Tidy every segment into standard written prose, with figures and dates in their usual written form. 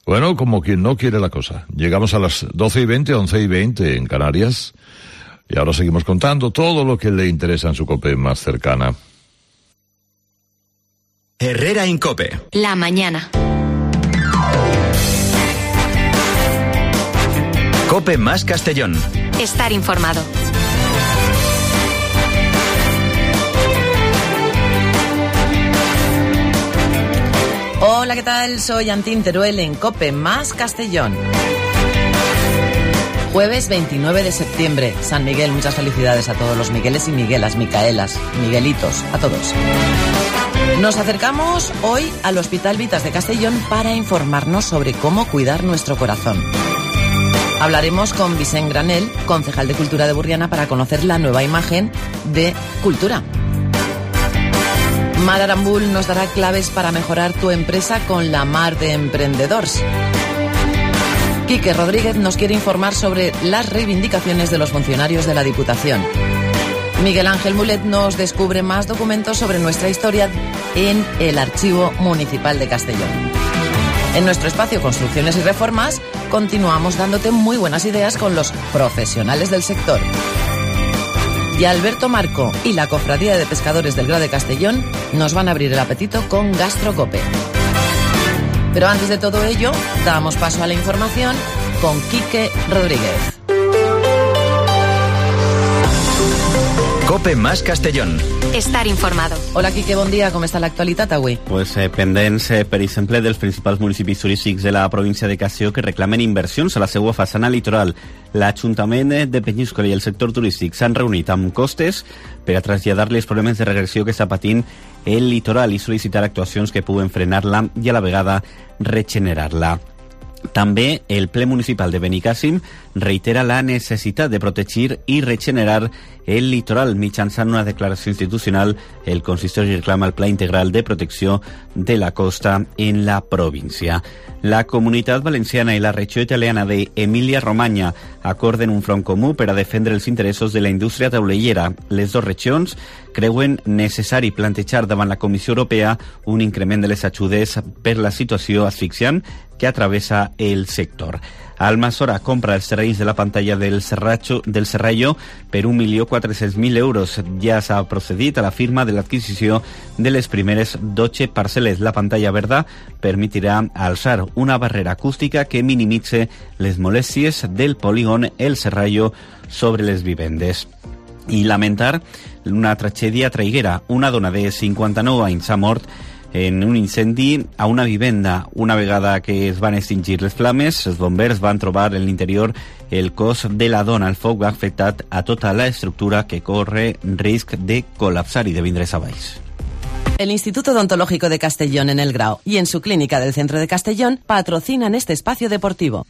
Bueno, como quien no quiere la cosa. Llegamos a las 12:20, 11:20 en Canarias. Y ahora seguimos contando todo lo que le interesa en su COPE más cercana. Herrera Incope. La mañana. COPE más Castellón. Estar informado. Hola, ¿qué tal? Soy Antín Teruel en COPE más Castellón. Jueves 29 de septiembre, San Miguel. Muchas felicidades a todos los Migueles y Miguelas, Micaelas, Miguelitos, a todos. Nos acercamos hoy al Hospital Vitas de Castellón para informarnos sobre cómo cuidar nuestro corazón. Hablaremos con Vicent Granel, concejal de Cultura de Burriana, para conocer la nueva imagen de Cultura. Mar Arambul nos dará claves para mejorar tu empresa con la Mar de Emprendedors. Quique Rodríguez nos quiere informar sobre las reivindicaciones de los funcionarios de la Diputación. Miguel Ángel Mulet nos descubre más documentos sobre nuestra historia en el Archivo Municipal de Castellón. En nuestro espacio Construcciones y Reformas continuamos dándote muy buenas ideas con los profesionales del sector. Y Alberto Marco y la Cofradía de Pescadores del Grao de Castellón nos van a abrir el apetito con GastroCope. Pero antes de todo ello, damos paso a la información con Quique Rodríguez. COPE más Castellón. Estar informado. Hola, Quique, bon dia. Com està l'actualitat avui? Pendents, per exemple, dels principals municipis turístics de la província de Castelló que reclamen inversions a la seva façana litoral. L'Ajuntament de Penyíscola i el sector turístic s'han reunit amb Costes per a traslladar-li els problemes de regressió que està patint el litoral i sol·licitar actuacions que puguen frenar-la i a la vegada regenerar-la. També el ple municipal de Benicàssim reitera la necessitat de protegir i regenerar el litoral. Mitjançant una declaració institucional, el consistori reclama el Pla Integral de Protecció de la Costa en la província. La Comunitat Valenciana i la regió italiana d'Emília-Romanya acorden un front comú per a defendre els interessos de la indústria taulellera. Les dues regions creuen necessari plantejar davant la Comissió Europea un increment de les ajudes per la situació asfixiant que atravessa el sector. Almasora compra els terrenys de la pantalla del Serrallo per 1.400.000 euros. Ja s'ha procedit a la firma de l'adquisició de les primeres 12 parcel·les. La pantalla verda permetirà alçar una barrera acústica que minimitze les molèsties del polígon El Serrallo sobre les vivendes. I lamentar una tragèdia traiguera. Una dona de 59 anys ha mort en un incendi a una vivenda. Una vegada que es van extingir les flames, els bombers van trobar en l'interior el cos de la dona. El foc ha afectat a tota la estructura que corre risc de col·lapsar i de vindre's a baix. El Instituto Odontológico de Castellón en el Grao y en su clínica del centro de Castellón patrocinan este espacio deportivo.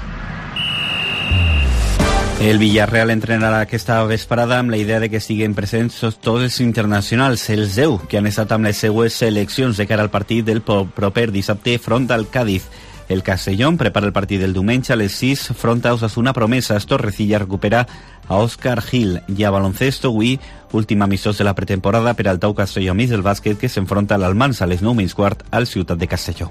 El Villarreal entrenarà aquesta vesprada amb la idea de que siguin presents tots els internacionals, els 10 que han estat amb les seues seleccions de cara al partit del proper dissabte front al Cádiz. El Castellón prepara el partit del diumenge a les 6 front a Osasuna Promesas. Torrecilla recupera a Òscar Gil. I a baloncesto, avui, últim amistós de la pretemporada per al Tau Castelló Amics del bàsquet que s'enfronta a l'Almansa a les 9:15 al Ciutat de Castelló.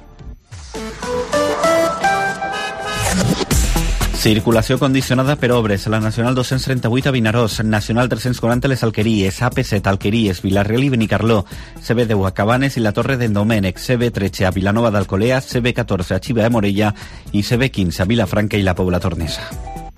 Circulació condicionada per obres a la Nacional 238 a Vinaròs, Nacional 340 a les Alqueries, AP7 Alqueries, Vilareal i Benicarló, CB10 a Cabanes i la Torre d'en Domènec, CB13 a Vilanova d'Alcolea, CB14 a Xiva de Morella i CB15 a Vilafranca i la Pobla Tornesa.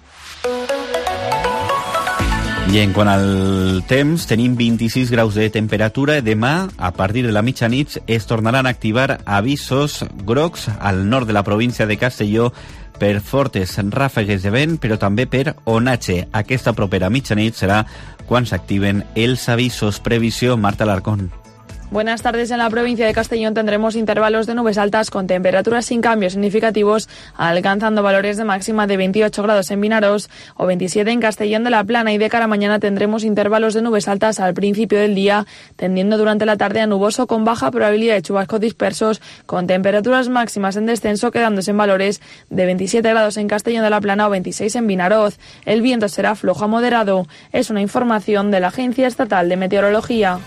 I en quant al temps, tenim 26 graus de temperatura. Demà, a partir de la mitjanit, es tornaran a activar avisos grocs al nord de la província de Castelló per fortes ràfegues de vent, però també per onatge. Aquesta propera mitjanit serà quan s'activen els avisos. Previsió, Marta Alarcón. Buenas tardes. En la provincia de Castellón tendremos intervalos de nubes altas con temperaturas sin cambios significativos, alcanzando valores de máxima de 28 grados en Vinaròs o 27 en Castellón de la Plana, y de cara a mañana tendremos intervalos de nubes altas al principio del día, tendiendo durante la tarde a nuboso con baja probabilidad de chubascos dispersos, con temperaturas máximas en descenso quedándose en valores de 27 grados en Castellón de la Plana o 26 en Vinaròs. El viento será flojo a moderado. Es una información de la Agencia Estatal de Meteorología.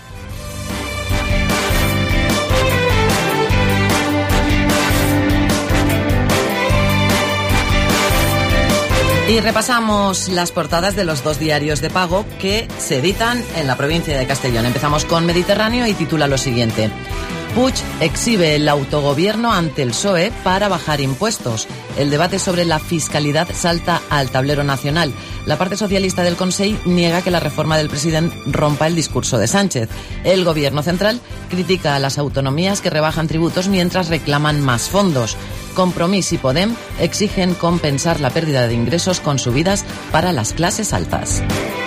Y repasamos las portadas de los 2 diarios de pago que se editan en la provincia de Castellón. Empezamos con Mediterráneo y titula lo siguiente: Puig exhibe el autogobierno ante el PSOE para bajar impuestos. El debate sobre la fiscalidad salta al tablero nacional. La parte socialista del Consell niega que la reforma del presidente rompa el discurso de Sánchez. El gobierno central critica a las autonomías que rebajan tributos mientras reclaman más fondos. Compromís y Podem exigen compensar la pérdida de ingresos con subidas para las clases altas.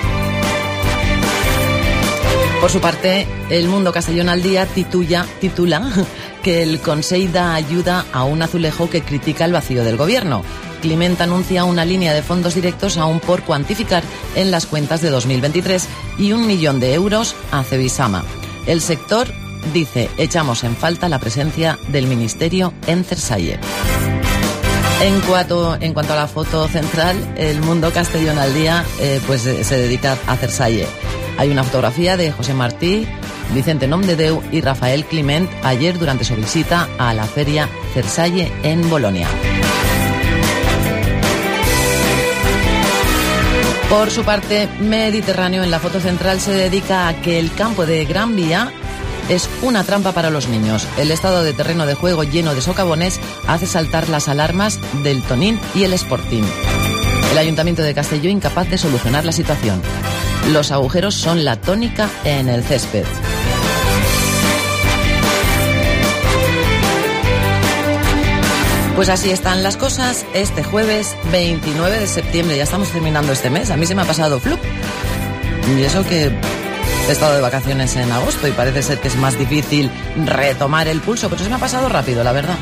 Por su parte, El Mundo Castellón al Día titula que el Consell da ayuda a un azulejo que critica el vacío del gobierno. Climent anuncia una línea de fondos directos aún por cuantificar en las cuentas de 2023 y 1 millón de euros a Cebisama. El sector dice: echamos en falta la presencia del Ministerio en Cersalle. En cuanto a la foto central, El Mundo Castellón al Día se dedica a Cersalle. Hay una fotografía de José Martí, Vicente Nomdedeu y Rafael Climent ayer durante su visita a la feria Cersalle en Bolonia. Por su parte, Mediterráneo en la foto central se dedica a que el campo de Gran Vía es una trampa para los niños. El estado de terreno de juego lleno de socavones hace saltar las alarmas del Tonín y el Sporting. El Ayuntamiento de Castelló incapaz de solucionar la situación. Los agujeros son la tónica en el césped. Pues así están las cosas este jueves 29 de septiembre. Ya estamos terminando este mes. A mí se me ha pasado flup. Y eso que he estado de vacaciones en agosto y parece ser que es más difícil retomar el pulso, pero se me ha pasado rápido, la verdad.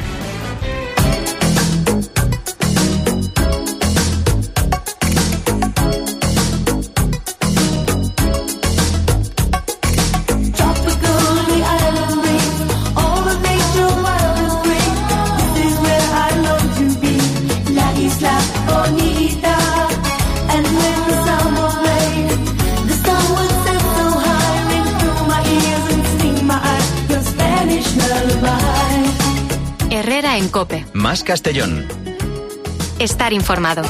Herrera en COPE. Más Castellón. Estar informado.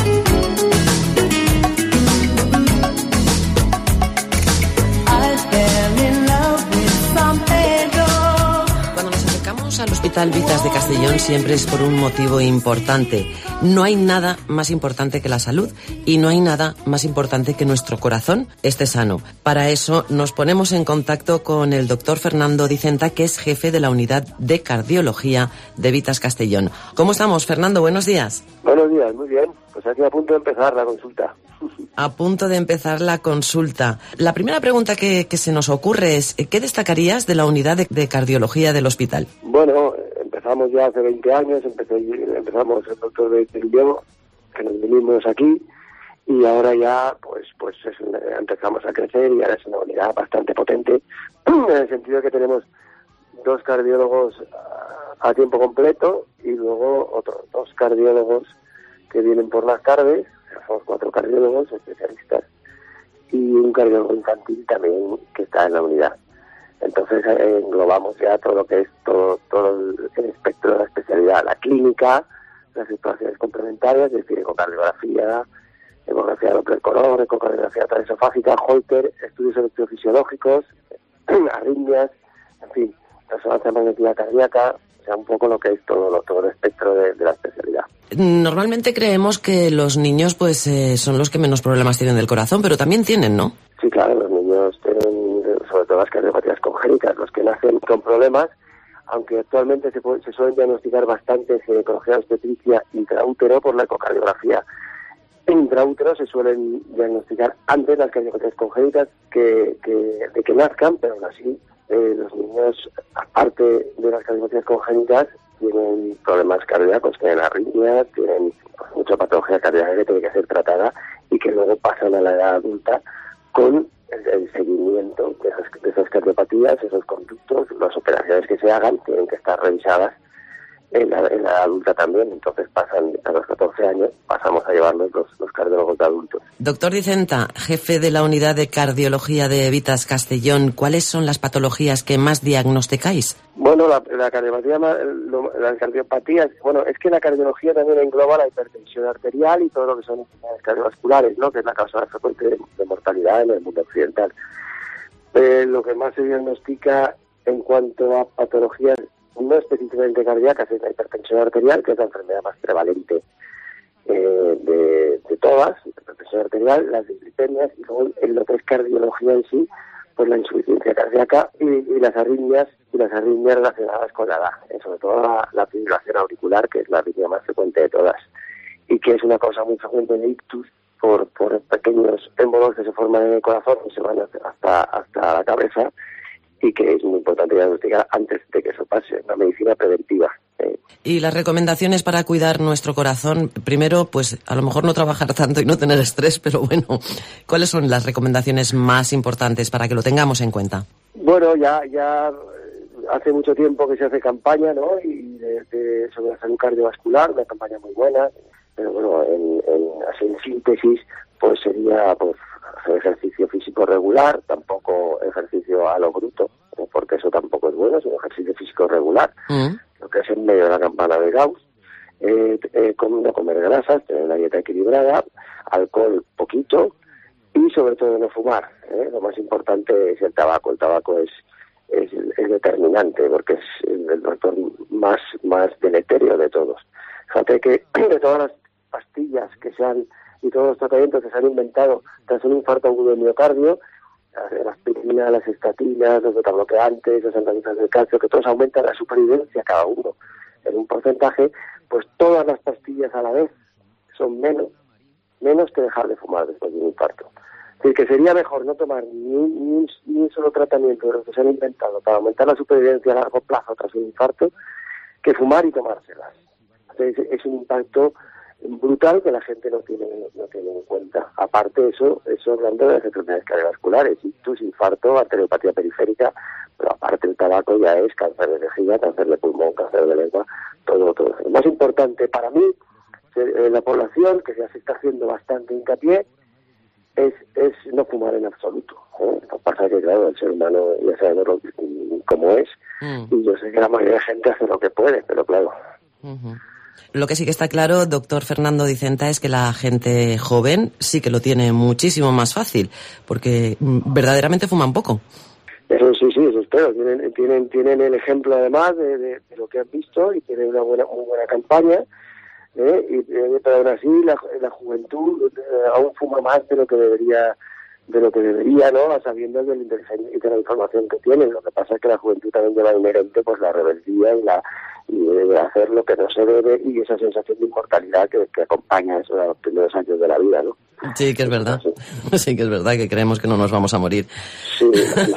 Cuando nos acercamos al Hospital Vitas de Castellón siempre es por un motivo importante. No hay nada más importante que la salud y no hay nada más importante que nuestro corazón esté sano. Para eso nos ponemos en contacto con el doctor Fernando Dicenta, que es jefe de la unidad de cardiología de Vitas Castellón. ¿Cómo estamos, Fernando? Buenos días. Buenos días, muy bien. Pues aquí a punto de empezar la consulta. A punto de empezar la consulta. La primera pregunta que se nos ocurre es, ¿qué destacarías de la unidad de cardiología del hospital? Bueno, empezamos ya hace 20 años, empezamos el doctor de Diego, que nos vinimos aquí, y ahora ya empezamos a crecer y ahora es una unidad bastante potente, en el sentido de que tenemos 2 cardiólogos a tiempo completo y luego otros 2 cardiólogos que vienen por las tardes. Somos 4 cardiólogos especialistas y un cardiólogo infantil también que está en la unidad. Entonces englobamos ya todo lo que es todo el espectro de la especialidad, la clínica, las situaciones complementarias, es decir, ecocardiografía, Doppler color, ecocardiografía transesofágica, Holter, estudios electrofisiológicos, arritmias, en fin, resonancia magnética cardíaca, o sea, un poco lo que es todo el espectro de la especialidad. Normalmente creemos que los niños son los que menos problemas tienen del corazón, pero también tienen, ¿no? Sí, claro, los niños tienen, sobre todo las cardiopatías congénitas, los que nacen con problemas, aunque actualmente se suelen diagnosticar bastante ginecología obstetricia intraútero por la ecocardiografía. En intraútero se suelen diagnosticar antes las cardiopatías congénitas de que nazcan, pero aún así los niños, aparte de las cardiopatías congénitas, tienen problemas cardíacos, tienen arritmias, tienen mucha patología cardíaca que tiene que ser tratada y que luego pasan a la edad adulta con el seguimiento de esas cardiopatías, esos conductos, las operaciones que se hagan tienen que estar revisadas en la adulta también. Entonces pasan a los 14 años, pasamos a llevarlos los cardiólogos de adultos. Doctor Dicenta, jefe de la unidad de cardiología de Vitas Castellón, ¿cuáles son las patologías que más diagnosticáis? Bueno, la cardiopatía, las cardiopatías, bueno, es que la cardiología también engloba la hipertensión arterial y todo lo que son enfermedades cardiovasculares, ¿no? Que es la causa más frecuente de mortalidad en el mundo occidental. Lo que más se diagnostica en cuanto a patologías no específicamente cardíacas es la hipertensión arterial, que es la enfermedad más prevalente de todas, la hipertensión arterial, las dislipemias, y luego en lo que es cardiología en sí, pues la insuficiencia cardíaca y las arritmias relacionadas con la edad, sobre todo la fibrilación auricular, que es la arritmia más frecuente de todas, y que es una causa muy frecuente de ictus por pequeños émbolos que se forman en el corazón y se van hasta la cabeza, y que es muy importante diagnosticar antes de que eso pase, una medicina preventiva. Y las recomendaciones para cuidar nuestro corazón, primero, pues a lo mejor no trabajar tanto y no tener estrés, pero bueno, ¿cuáles son las recomendaciones más importantes para que lo tengamos en cuenta? Bueno, ya hace mucho tiempo que se hace campaña, ¿no? Y sobre la salud cardiovascular, una campaña muy buena, pero bueno, así en síntesis, pues sería hacer ejercicio físico regular, tampoco ejercicio a lo bruto, porque eso tampoco es bueno, sino ejercicio físico regular, lo que es en medio de la campana de Gauss, no comer grasas, tener una dieta equilibrada, alcohol poquito y sobre todo no fumar. Lo más importante es el tabaco. El tabaco es determinante porque es el factor más deleterio de todos. Fíjate que de todas las pastillas y todos los tratamientos que se han inventado tras un infarto agudo de miocardio, la aspirina, las estatinas, los betabloqueantes, los antagonistas del calcio, que todos aumentan la supervivencia cada uno en un porcentaje, pues todas las pastillas a la vez son menos que dejar de fumar después de un infarto. Es decir, que sería mejor no tomar ni un solo tratamiento de los que se han inventado para aumentar la supervivencia a largo plazo tras un infarto, que fumar y tomárselas. Entonces, es un impacto brutal que la gente no tiene en cuenta. Aparte eso hablando de las enfermedades cardiovasculares, ictus, infarto, arteriopatía periférica, pero aparte el tabaco ya es cáncer de vejiga, cáncer de pulmón, cáncer de lengua, todo. Lo más importante para mí, en la población, que ya se está haciendo bastante hincapié, es no fumar en absoluto. Lo que pasa es que, claro, el ser humano ya sabemos cómo es, y yo sé que la mayoría de gente hace lo que puede, pero claro. Lo que sí que está claro, doctor Fernando Dicenta, es que la gente joven sí que lo tiene muchísimo más fácil, porque verdaderamente fuman poco. Eso sí, eso espero. Tienen el ejemplo además de lo que han visto y tienen una muy buena campaña. Pero aún así la juventud aún fuma más de lo que debería, ¿no? A sabiendas de la inteligencia y de la información que tienen. Lo que pasa es que la juventud también lleva inherente pues la rebeldía y de hacer lo que no se debe y esa sensación de inmortalidad que acompaña eso a los primeros años de la vida, ¿no? Sí, que es verdad. Sí, que es verdad que creemos que no nos vamos a morir. Sí.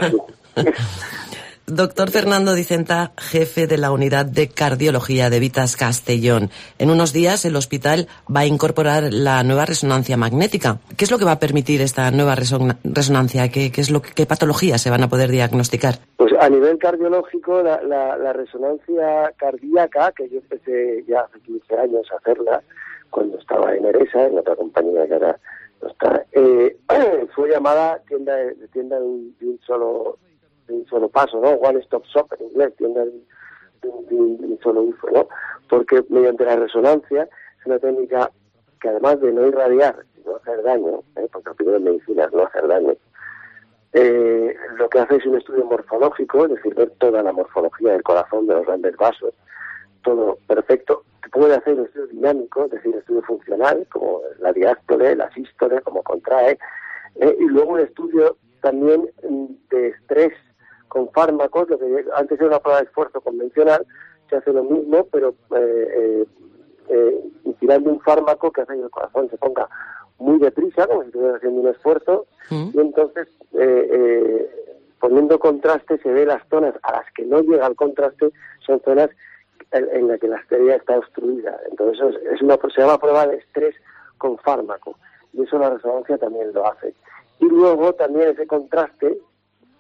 Doctor Fernando Dicenta, jefe de la unidad de cardiología de Vitas Castellón. En unos días el hospital va a incorporar la nueva resonancia magnética. ¿Qué es lo que va a permitir esta nueva resonancia? ¿Qué patologías se van a poder diagnosticar? Pues a nivel cardiológico, la resonancia cardíaca, que yo empecé ya hace 15 años a hacerla, cuando estaba en ERESA, en otra compañía que ahora no está, fue llamada tienda de un solo paso, ¿no? One Stop Shop en inglés, tienda de un solo uso, ¿no? Porque mediante la resonancia es una técnica que además de no irradiar, no hacer daño, porque lo primero en medicina es no hacer daño, lo que hace es un estudio morfológico, es decir, ver toda la morfología del corazón, de los grandes vasos, todo perfecto. Puede hacer un estudio dinámico, es decir, estudio funcional, como la diástole, la sístole, como contrae, y luego un estudio también de estrés con fármacos. Lo que antes era una prueba de esfuerzo convencional, se hace lo mismo, pero inspirando un fármaco que hace que el corazón se ponga muy deprisa, como si estuviera haciendo un esfuerzo, y entonces poniendo contraste se ve las zonas a las que no llega el contraste, son zonas en las que la arteria está obstruida. Entonces se llama prueba de estrés con fármaco, y eso la resonancia también lo hace. Y luego también ese contraste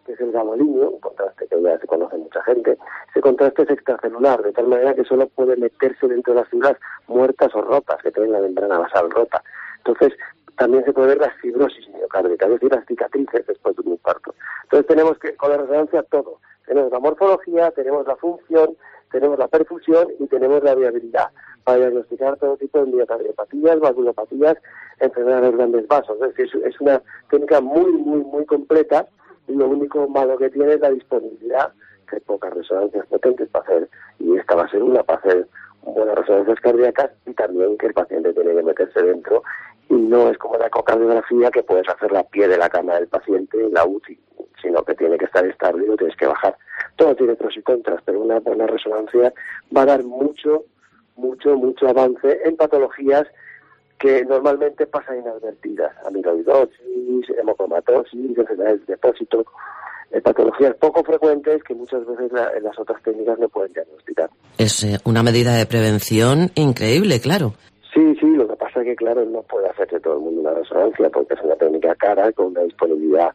que es el gadolinio, un contraste que ya se conoce mucha gente. Ese contraste es extracelular, de tal manera que solo puede meterse dentro de las células muertas o rotas, que tienen la membrana basal rota. Entonces, también se puede ver la fibrosis miocárdica, es decir, las cicatrices después de un infarto. Entonces tenemos que, con la resonancia, todo. Tenemos la morfología, tenemos la función, tenemos la perfusión y tenemos la viabilidad para diagnosticar todo tipo de miocardiopatías, valvulopatías, enfermedades de los grandes vasos. Es decir, es una técnica muy completa, y lo único malo que tiene es la disponibilidad, que hay pocas resonancias potentes para hacer, y esta va a ser una para hacer buenas resonancias cardíacas, y también que el paciente tiene que meterse dentro, y no es como la ecocardiografía, que puedes hacerla a pie de la cama del paciente en la UCI, sino que tiene que estar estable y lo tienes que bajar. Todo tiene pros y contras, pero una buena resonancia va a dar mucho avance en patologías que normalmente pasan inadvertidas: amiloidosis, hemocromatosis, enfermedades de depósito, patologías poco frecuentes que muchas veces las otras técnicas no pueden diagnosticar. Es una medida de prevención increíble, claro. Sí, lo que pasa es que, claro, no puede hacerse todo el mundo una resonancia porque es una técnica cara, con una disponibilidad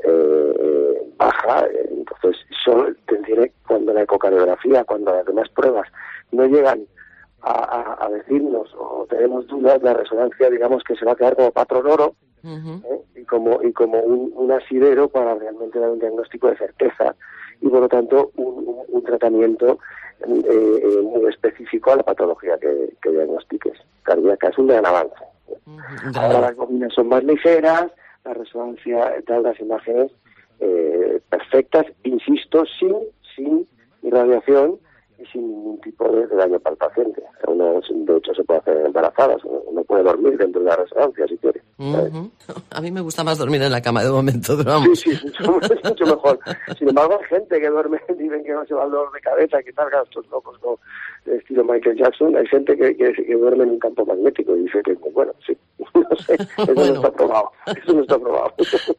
baja. Entonces, solo tiene, cuando la ecocardiografía, cuando las demás pruebas no llegan a decirnos o tenemos dudas, la resonancia, digamos, que se va a quedar como patrón oro, y como un asidero para realmente dar un diagnóstico de certeza y, por lo tanto, un tratamiento muy específico a la patología que diagnostiques cardíaca. Es un gran avance. Ahora las bobinas son más ligeras, la resonancia da las imágenes perfectas, insisto, sin irradiación y sin ningún tipo de daño para el paciente. Uno, de hecho, se puede hacer embarazadas, uno puede dormir dentro de la resonancia si quiere. A mí me gusta más dormir en la cama de momento, pero vamos. Sí, es mucho mejor. Sin embargo, hay gente que duerme, dicen que no se va al dolor de cabeza, que salgan estos locos, ¿no? De estilo Michael Jackson. Hay gente que duerme en un campo magnético y dice que, bueno, sí, no sé, eso no está probado.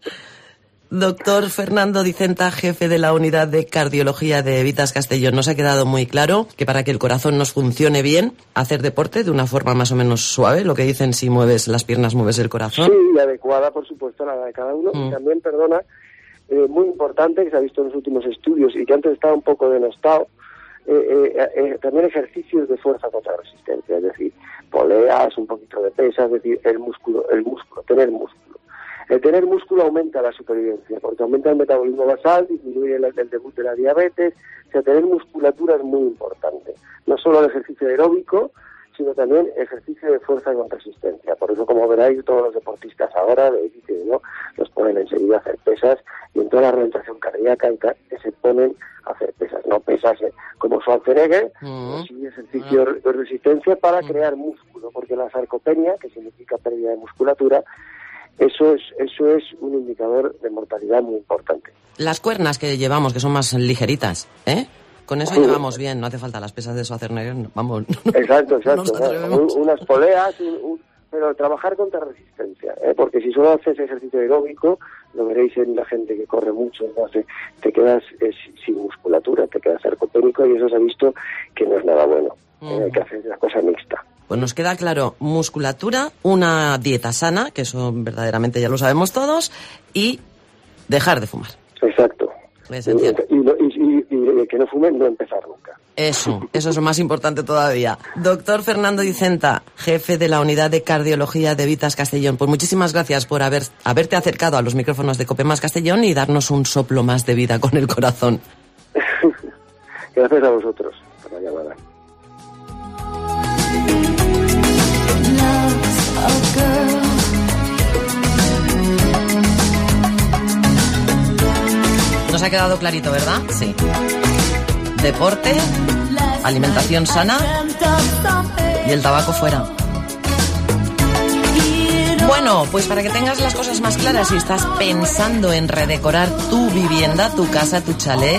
Doctor Fernando Dicenta, jefe de la unidad de cardiología de Vitas Castellón, nos ha quedado muy claro que para que el corazón nos funcione bien, hacer deporte de una forma más o menos suave, lo que dicen, si mueves las piernas, mueves el corazón. Sí, adecuada, por supuesto, a la de cada uno. Y también, muy importante, que se ha visto en los últimos estudios y que antes estaba un poco denostado, también ejercicios de fuerza contra resistencia, es decir, poleas, un poquito de pesas, es decir, tener músculo. El tener músculo aumenta la supervivencia, porque aumenta el metabolismo basal, disminuye el debut de la diabetes. O sea, tener musculatura es muy importante. No solo el ejercicio aeróbico, sino también ejercicio de fuerza con resistencia. Por eso, como veréis, todos los deportistas ahora de élite, ¿no?, los ponen enseguida a hacer pesas, y en toda la rehabilitación cardíaca y tal, se ponen a hacer pesas. No pesas como Schwarzenegger, sí ejercicio de resistencia para crear músculo, porque la sarcopenia, que significa pérdida de musculatura, eso es un indicador de mortalidad muy importante. Las cuernas que llevamos, que son más ligeritas, con eso llevamos bien, no hace falta las pesas de Schwarzenegger, vamos. Exacto. Unas poleas, pero trabajar contra resistencia, porque si solo haces ejercicio aeróbico, lo veréis en la gente que corre mucho, ¿no? Te quedas sin musculatura, te quedas sarcopénico, y eso se ha visto que no es nada bueno. Hay que hacer una cosa mixta. Pues nos queda claro: musculatura, una dieta sana, que eso verdaderamente ya lo sabemos todos, y dejar de fumar. Exacto. Esencial. Y que no fumen, no empezar nunca. Eso es lo más importante todavía. Doctor Fernando Dicenta, jefe de la unidad de cardiología de Vitas Castellón, pues muchísimas gracias por haberte acercado a los micrófonos de COPE más Castellón y darnos un soplo más de vida con el corazón. Gracias a vosotros por la llamada. Nos ha quedado clarito, ¿verdad? Sí. Deporte, alimentación sana y el tabaco fuera. Bueno, pues para que tengas las cosas más claras, si estás pensando en redecorar tu vivienda, tu casa, tu chalet,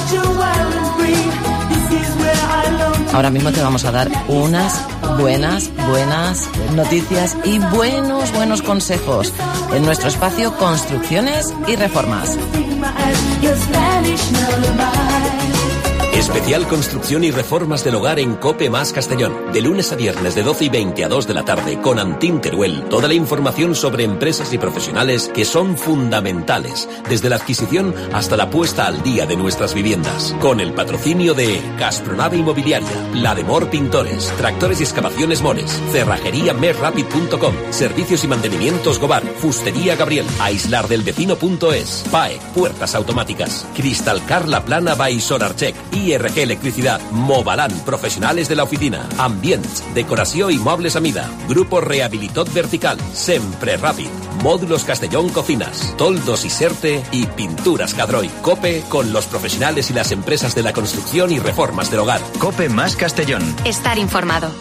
ahora mismo te vamos a dar unas buenas noticias y buenos consejos en nuestro espacio Construcciones y Reformas. Especial construcción y reformas del hogar en COPE más Castellón. De lunes a viernes de 12:20 a 2 de la tarde con Antín Teruel. Toda la información sobre empresas y profesionales que son fundamentales, desde la adquisición hasta la puesta al día de nuestras viviendas. Con el patrocinio de Gaspronave Inmobiliaria, La de Mor Pintores, Tractores y Excavaciones Mores, Cerrajería merrapid.com, Servicios y Mantenimientos Gobar, Fustería Gabriel, aislardelvecino.es, PAE, Puertas Automáticas, Cristalcar La Plana by Sorarchec, IRG Electricidad, Movalán, Profesionales de la Oficina, Ambients, Decoració y Mobles Amida, Grupo Rehabilitot Vertical, Sempre Rapid, Módulos Castellón Cocinas, Toldos y Serte y Pinturas Cadroy. COPE con los profesionales y las empresas de la construcción y reformas del hogar. COPE más Castellón. Estar informado.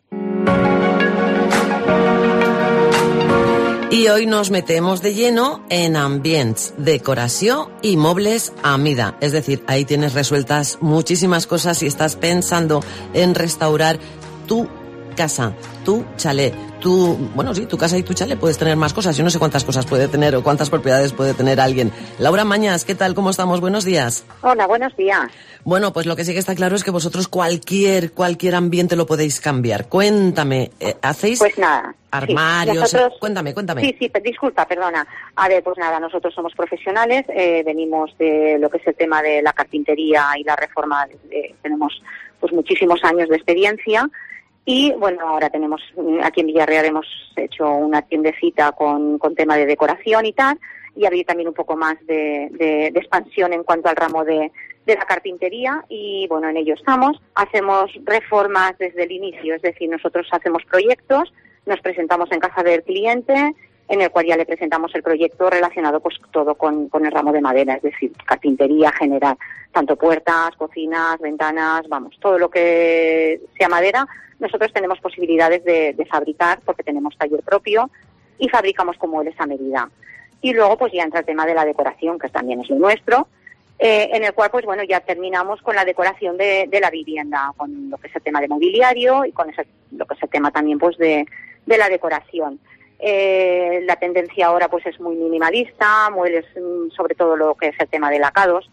Y hoy nos metemos de lleno en Ambients, Decoració y Mobles Amida. Es decir, ahí tienes resueltas muchísimas cosas si estás pensando en restaurar tu casa, tu chalet. Tu casa y tu chalet, puedes tener más cosas. Yo no sé cuántas cosas puede tener o cuántas propiedades puede tener alguien. Laura Mañas, ¿qué tal? ¿Cómo estamos? Buenos días. Hola, buenos días. Bueno, pues lo que sí que está claro es que vosotros cualquier ambiente lo podéis cambiar. Cuéntame, ¿hacéis pues nada, armarios? Sí, nosotros, Cuéntame. Sí, disculpa, perdona. A ver, pues nada, nosotros somos profesionales, venimos de lo que es el tema de la carpintería y la reforma, tenemos pues muchísimos años de experiencia. Y bueno, ahora tenemos, aquí en Villarreal hemos hecho una tiendecita con tema de decoración y tal, y había también un poco más de expansión en cuanto al ramo de la carpintería, y bueno, en ello estamos. Hacemos reformas desde el inicio, es decir, nosotros hacemos proyectos, nos presentamos en casa del cliente, en el cual ya le presentamos el proyecto relacionado pues todo con el ramo de madera, es decir, carpintería general, tanto puertas, cocinas, ventanas, vamos, todo lo que sea madera. Nosotros tenemos posibilidades de fabricar porque tenemos taller propio y fabricamos con muebles a medida. Y luego pues ya entra el tema de la decoración, que también es lo nuestro, en el cual pues bueno, ya terminamos con la decoración de la vivienda, con lo que es el tema de mobiliario y con lo que es el tema también pues de la decoración. La tendencia ahora pues es muy minimalista, muebles, sobre todo lo que es el tema de lacados.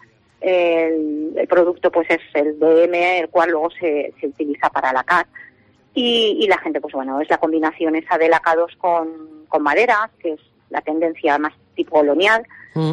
El producto pues es el DM, el cual luego se utiliza para lacar. Y la gente, pues bueno, es la combinación esa de lacados con maderas, que es la tendencia más tipo colonial,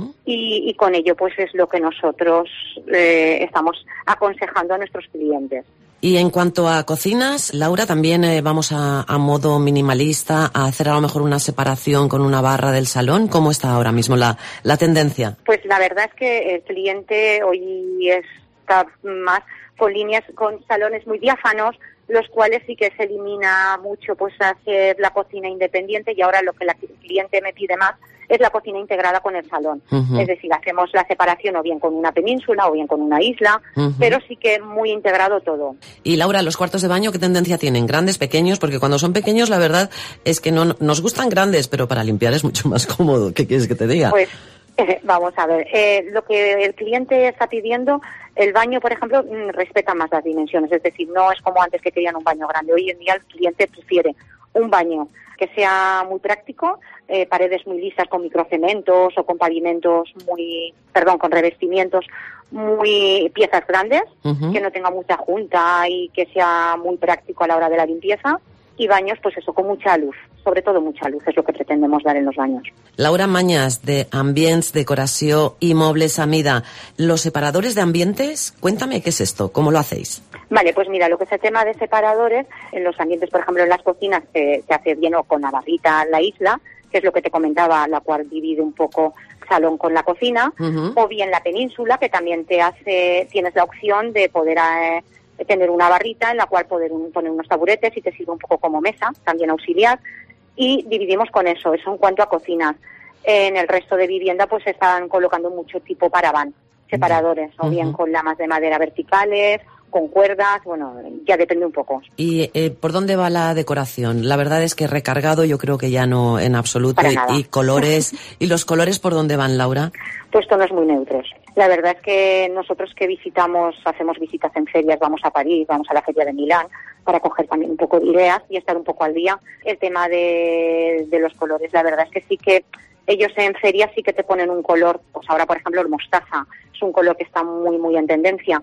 y con ello pues es lo que nosotros estamos aconsejando a nuestros clientes. Y en cuanto a cocinas, Laura, también vamos a modo minimalista, a hacer a lo mejor una separación con una barra del salón. ¿Cómo está ahora mismo la tendencia? Pues la verdad es que el cliente hoy está más con líneas, con salones muy diáfanos, los cuales sí que se elimina mucho pues hacer la cocina independiente, y ahora lo que el cliente me pide más es la cocina integrada con el salón. Es decir, hacemos la separación o bien con una península o bien con una isla, pero sí que muy integrado todo. Y Laura, ¿los cuartos de baño qué tendencia tienen? ¿Grandes, pequeños? Porque cuando son pequeños la verdad es que no nos gustan grandes, pero para limpiar es mucho más cómodo. ¿Qué quieres que te diga? Pues vamos a ver, lo que el cliente está pidiendo, el baño, por ejemplo, respeta más las dimensiones, es decir, no es como antes que querían un baño grande. Hoy en día el cliente prefiere un baño que sea muy práctico, paredes muy lisas con microcementos o con pavimentos con revestimientos muy piezas grandes, que no tenga mucha junta y que sea muy práctico a la hora de la limpieza. Y baños, pues eso, con mucha luz, sobre todo mucha luz, es lo que pretendemos dar en los baños. Laura Mañas, de Ambients, Decoració y Mobles Amida. ¿Los separadores de ambientes? Cuéntame, ¿qué es esto? ¿Cómo lo hacéis? Vale, pues mira, lo que es el tema de separadores, en los ambientes, por ejemplo, en las cocinas, se hace bien o con la barrita la isla, que es lo que te comentaba, la cual divide un poco salón con la cocina, o bien la península, que también tienes la opción de poder tener una barrita en la cual poder poner unos taburetes y te sirve un poco como mesa, también auxiliar, y dividimos con eso en cuanto a cocinas. En el resto de vivienda pues se están colocando mucho tipo paravan, separadores, o bien con lamas de madera verticales, con cuerdas, bueno, ya depende un poco. ¿Y por dónde va la decoración? La verdad es que recargado yo creo que ya no en absoluto. Y colores, ¿y los colores por dónde van, Laura? Pues tonos muy neutros. La verdad es que nosotros que hacemos visitas en ferias, vamos a París, vamos a la Feria de Milán, para coger también un poco de ideas y estar un poco al día. El tema de los colores, la verdad es que sí que ellos en ferias sí que te ponen un color, pues ahora por ejemplo el mostaza, es un color que está muy muy en tendencia.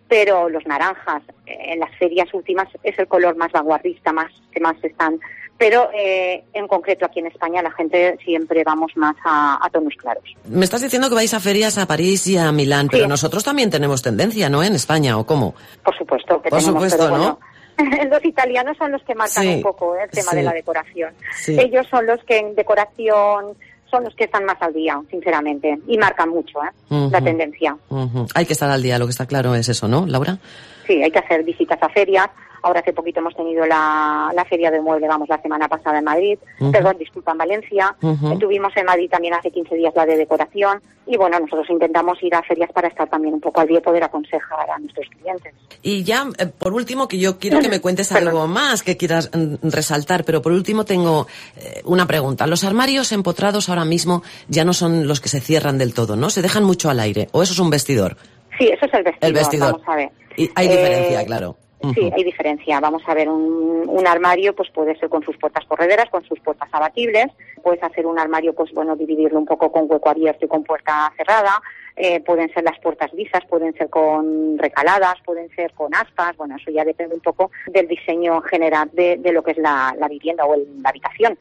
pero los naranjas en las ferias últimas es el color más vanguardista, que más están. Pero en concreto aquí en España la gente siempre vamos más a tonos claros. Me estás diciendo que vais a ferias a París y a Milán, pero nosotros también tenemos tendencia, ¿no? En España, ¿o cómo? Por supuesto que Por tenemos, supuesto, pero ¿no? Bueno, los italianos son los que marcan un poco el tema de la decoración. Sí. Ellos son los que en decoración son los que están más al día, sinceramente, y marcan mucho la tendencia. Hay que estar al día, lo que está claro es eso, ¿no, Laura? Sí, hay que hacer visitas a ferias. Ahora hace poquito hemos tenido la feria del mueble, la semana pasada en Madrid, en Valencia. Tuvimos en Madrid también hace 15 días la de decoración. Y bueno, nosotros intentamos ir a ferias para estar también un poco al día y poder aconsejar a nuestros clientes. Y ya, por último, que yo quiero que me cuentes algo más que quieras resaltar, pero por último tengo una pregunta. Los armarios empotrados ahora mismo ya no son los que se cierran del todo, ¿no? Se dejan mucho al aire, ¿o eso es un vestidor? Sí, eso es el vestidor. Vamos a ver. Y hay diferencia, claro. Sí, hay diferencia. Vamos a ver, un armario pues puede ser con sus puertas correderas, con sus puertas abatibles. Puedes hacer un armario, pues bueno, dividirlo un poco con hueco abierto y con puerta cerrada. Pueden ser las puertas lisas, pueden ser con recaladas, pueden ser con aspas. Bueno, eso ya depende un poco del diseño general de lo que es la vivienda o la habitación.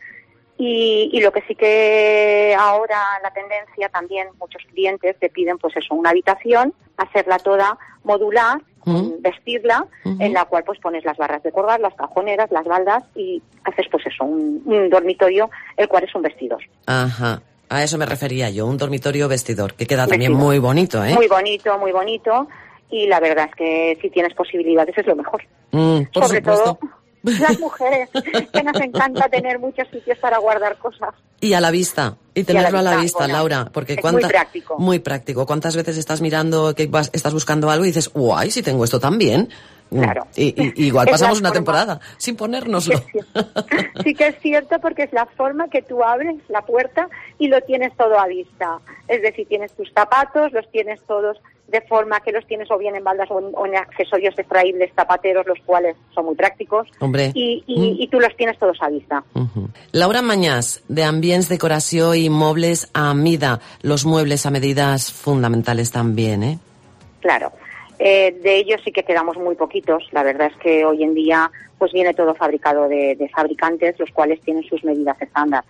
Y lo que sí que ahora la tendencia también, muchos clientes te piden pues eso, una habitación, hacerla toda modular, vestirla, en la cual pues pones las barras de colgar, las cajoneras, las baldas y haces pues eso, un dormitorio, el cual es un vestidor. Ajá, a eso me refería yo, un dormitorio vestidor, que queda también muy bonito, ¿eh? Muy bonito, y la verdad es que si tienes posibilidades es lo mejor. Por Sobre supuesto. todo las mujeres, que nos encanta tener muchos sitios para guardar cosas. Y a la vista, y tenerlo a la vista, bueno, Laura, porque es muy práctico. Muy práctico. ¿Cuántas veces estás mirando, estás buscando algo y dices, guay, si tengo esto también? Claro. Y igual pasamos una temporada sin ponérnoslo. Sí que es cierto, porque es la forma que tú abres la puerta y lo tienes todo a vista. Es decir, tienes tus zapatos, los tienes todos de forma que los tienes o bien en baldas o en accesorios extraíbles zapateros, los cuales son muy prácticos. Hombre. Y tú los tienes todos a vista. Laura Mañás, de Ambients Decoració i Mobles a Mida. Los muebles a medidas fundamentales también, ¿eh? Claro. De ellos sí que quedamos muy poquitos. La verdad es que hoy en día pues viene todo fabricado de fabricantes, los cuales tienen sus medidas estándar.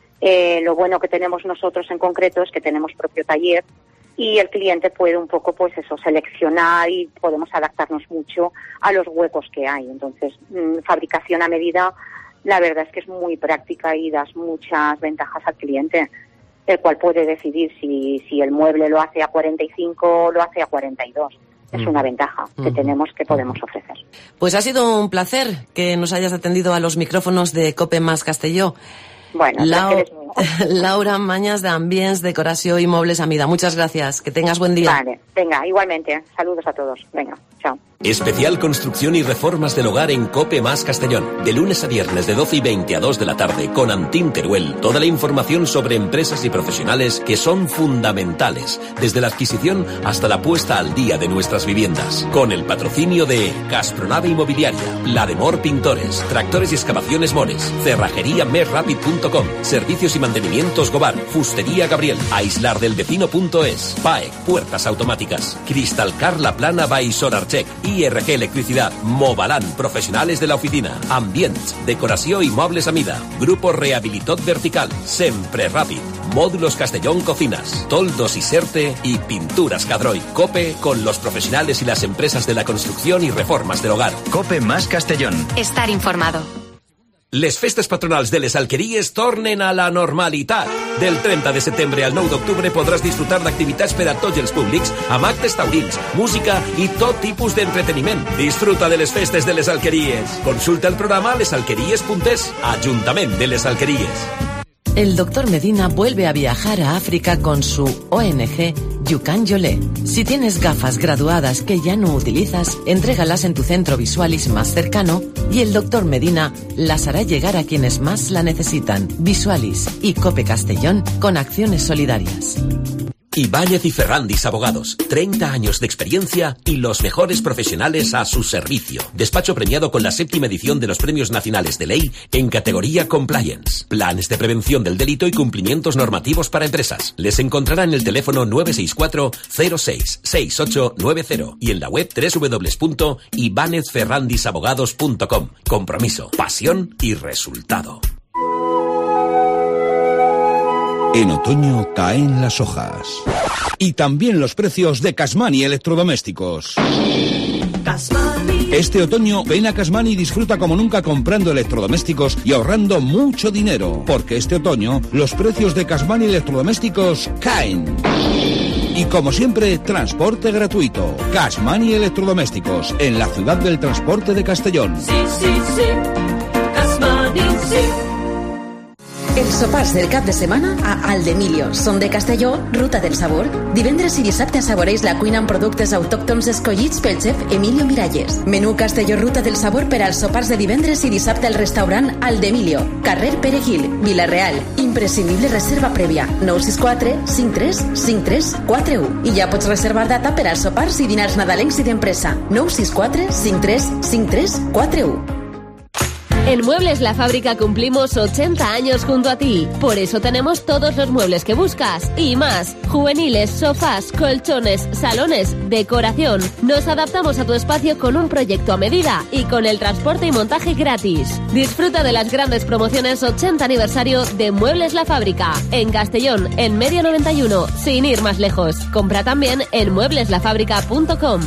Lo bueno que tenemos nosotros en concreto es que tenemos propio taller y el cliente puede un poco pues eso, seleccionar, y podemos adaptarnos mucho a los huecos que hay. Entonces, fabricación a medida, la verdad es que es muy práctica y das muchas ventajas al cliente, el cual puede decidir si el mueble lo hace a 45 o lo hace a 42. Es una ventaja que tenemos, que podemos ofrecer. Pues ha sido un placer que nos hayas atendido a los micrófonos de COPE más Castelló. Bueno, Laura Mañas, de Ambients Decoració i Mobles a Mida. Muchas gracias. Que tengas buen día. Vale, venga, igualmente. Saludos a todos. Venga, chao. Especial construcción y reformas del hogar en COPE más Castellón. De lunes a viernes de 12:20 a 2 de la tarde con Antín Teruel. Toda la información sobre empresas y profesionales que son fundamentales, desde la adquisición hasta la puesta al día de nuestras viviendas. Con el patrocinio de Gaspronave Inmobiliaria, La de Mor Pintores, Tractores y Excavaciones Mores, Cerrajería mesrapid.com, Servicios y Mantenimientos Gobar, Fustería Gabriel, aislardelvecino.es, PAE, Puertas Automáticas, Cristalcar La Plana by Sorarchec, IRG Electricidad, Movalán, Profesionales de la Oficina, Ambients, Decoració i Mobles a Mida, Grupo Rehabilitot Vertical, Sempre Ràpid, Módulos Castellón Cocinas, Toldos y Serte y Pinturas Cadroy. COPE con los profesionales y las empresas de la construcción y reformas del hogar. COPE más Castellón. Estar informado. Les festes patronals de les Alqueries tornen a la normalitat. Del 30 de setembre al 9 d'octubre podràs disfrutar d'activitats per a tots els públics, amb actes taurins, música i tot tipus d'entreteniment. Disfruta de les festes de les Alqueries. Consulta el programa a lesalqueries.es. Ajuntament de les Alqueries. El doctor Medina vuelve a viajar a África con su ONG Yucan Yolé. Si tienes gafas graduadas que ya no utilizas, entrégalas en tu centro Visualis más cercano y el doctor Medina las hará llegar a quienes más la necesitan. Visualis y COPE Castellón con acciones solidarias. Ibáñez y Ferrandis Abogados. 30 años de experiencia y los mejores profesionales a su servicio. Despacho premiado con la 7ª edición de los Premios Nacionales de Ley en categoría Compliance. Planes de prevención del delito y cumplimientos normativos para empresas. Les encontrarán en el teléfono 964 06 6890 y en la web www.ibanezferrandisabogados.com. Compromiso, pasión y resultado. En otoño caen las hojas. Y también los precios de Casmani Electrodomésticos. Este otoño ven a Casmani y disfruta como nunca comprando electrodomésticos y ahorrando mucho dinero. Porque este otoño los precios de Casmani Electrodomésticos caen. Y como siempre, transporte gratuito. Casmani Electrodomésticos, en la ciudad del transporte de Castellón. Sí, sí, sí. Casmani, sí. Els sopars del cap de setmana a Aldemillo són de Castelló, Ruta del Sabor. Divendres i dissabte assaboreix la cuina amb productes autòctons escollits pel xef Emilio Miralles. Menú Castelló Ruta del Sabor per als sopars de divendres i dissabte al restaurant Aldemillo, carrer Perejil, Vila-real. Imprescindible reserva prèvia, 964 53 53 41. I ja pots reservar data per als sopars i dinars nadalencs i d'empresa, 964 53 53 41. En Muebles La Fábrica cumplimos 80 años junto a ti. Por eso tenemos todos los muebles que buscas y más. Juveniles, sofás, colchones, salones, decoración. Nos adaptamos a tu espacio con un proyecto a medida y con el transporte y montaje gratis. Disfruta de las grandes promociones 80 aniversario de Muebles La Fábrica. En Castellón, en Medio 91, sin ir más lejos. Compra también en muebleslafábrica.com.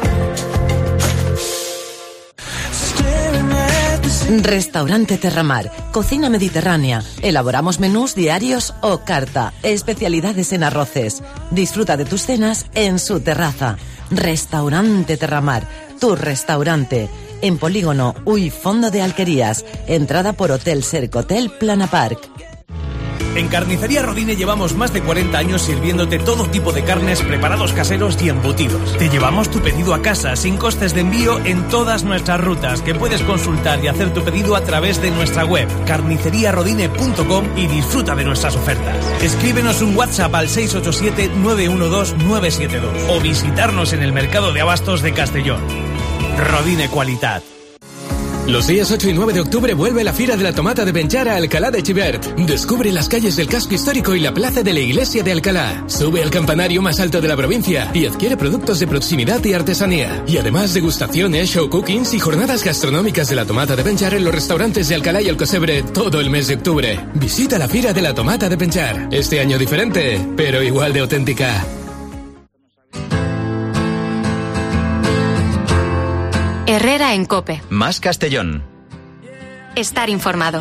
Restaurante Terramar, cocina mediterránea. Elaboramos menús diarios o carta, especialidades en arroces. Disfruta de tus cenas en su terraza. Restaurante Terramar, tu restaurante. En Polígono Uy Fondo de Alquerías, entrada por Hotel Sercotel Plana Park. En Carnicería Rodine llevamos más de 40 años sirviéndote todo tipo de carnes, preparados caseros y embutidos. Te llevamos tu pedido a casa sin costes de envío en todas nuestras rutas, que puedes consultar y hacer tu pedido a través de nuestra web carniceriarodine.com y disfruta de nuestras ofertas. Escríbenos un WhatsApp al 687 912 972 o visitarnos en el Mercado de Abastos de Castellón. Rodine Qualitat. Los días 8 y 9 de octubre vuelve la Fira de la Tomata de Benjar a Alcalá de Xivert. Descubre las calles del casco histórico y la plaza de la iglesia de Alcalá. Sube al campanario más alto de la provincia y adquiere productos de proximidad y artesanía. Y además degustaciones, show cookings y jornadas gastronómicas de la Tomata de Benjar en los restaurantes de Alcalá y Alcocebre todo el mes de octubre. Visita la Fira de la Tomata de Benjar. Este año diferente, pero igual de auténtica. Herrera en COPE. Más Castellón. Estar informado.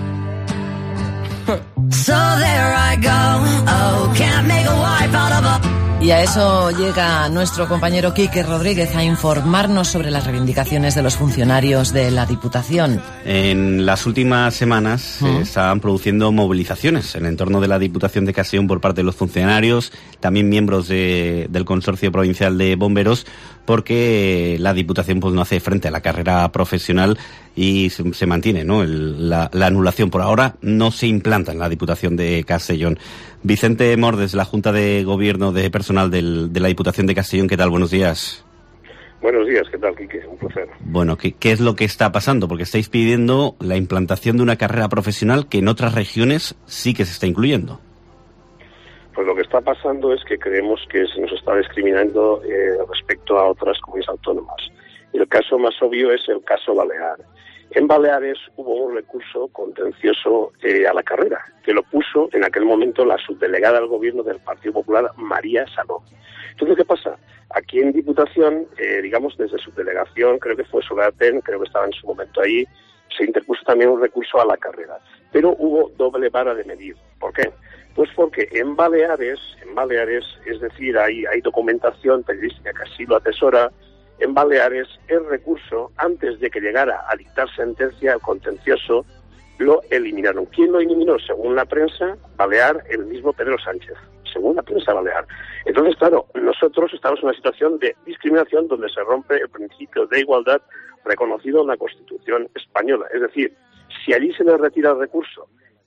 Y a eso llega nuestro compañero Quique Rodríguez a informarnos sobre las reivindicaciones de los funcionarios de la Diputación. En las últimas semanas se estaban produciendo movilizaciones en el entorno de la Diputación de Castellón por parte de los funcionarios, también miembros del Consorcio Provincial de Bomberos, porque la Diputación pues no hace frente a la carrera profesional y se mantiene, ¿no? La anulación. Por ahora no se implanta en la Diputación de Castellón. Vicente Mor, desde la Junta de Gobierno de Personal de la Diputación de Castellón, ¿qué tal? Buenos días. Buenos días, ¿qué tal, Quique? Un placer. Bueno, ¿qué es lo que está pasando? Porque estáis pidiendo la implantación de una carrera profesional que en otras regiones sí que se está incluyendo. Pues lo que está pasando es que creemos que se nos está discriminando respecto a otras comunidades autónomas. El caso más obvio es el caso Balear. En Baleares hubo un recurso contencioso a la carrera, que lo puso en aquel momento la subdelegada al gobierno del Partido Popular, María Saló. Entonces, ¿qué pasa? Aquí en Diputación, digamos desde subdelegación, creo que fue Sogaten, creo que estaba en su momento ahí, se interpuso también un recurso a la carrera. Pero hubo doble vara de medir. ¿Por qué? Pues porque en Baleares, es decir, hay documentación periodística que así lo atesora. En Baleares el recurso, antes de que llegara a dictar sentencia contencioso, lo eliminaron. ¿Quién lo eliminó? Según la prensa balear, el mismo Pedro Sánchez. Según la prensa balear. Entonces, claro, nosotros estamos en una situación de discriminación donde se rompe el principio de igualdad reconocido en la Constitución española. Es decir, si allí se le retira el recurso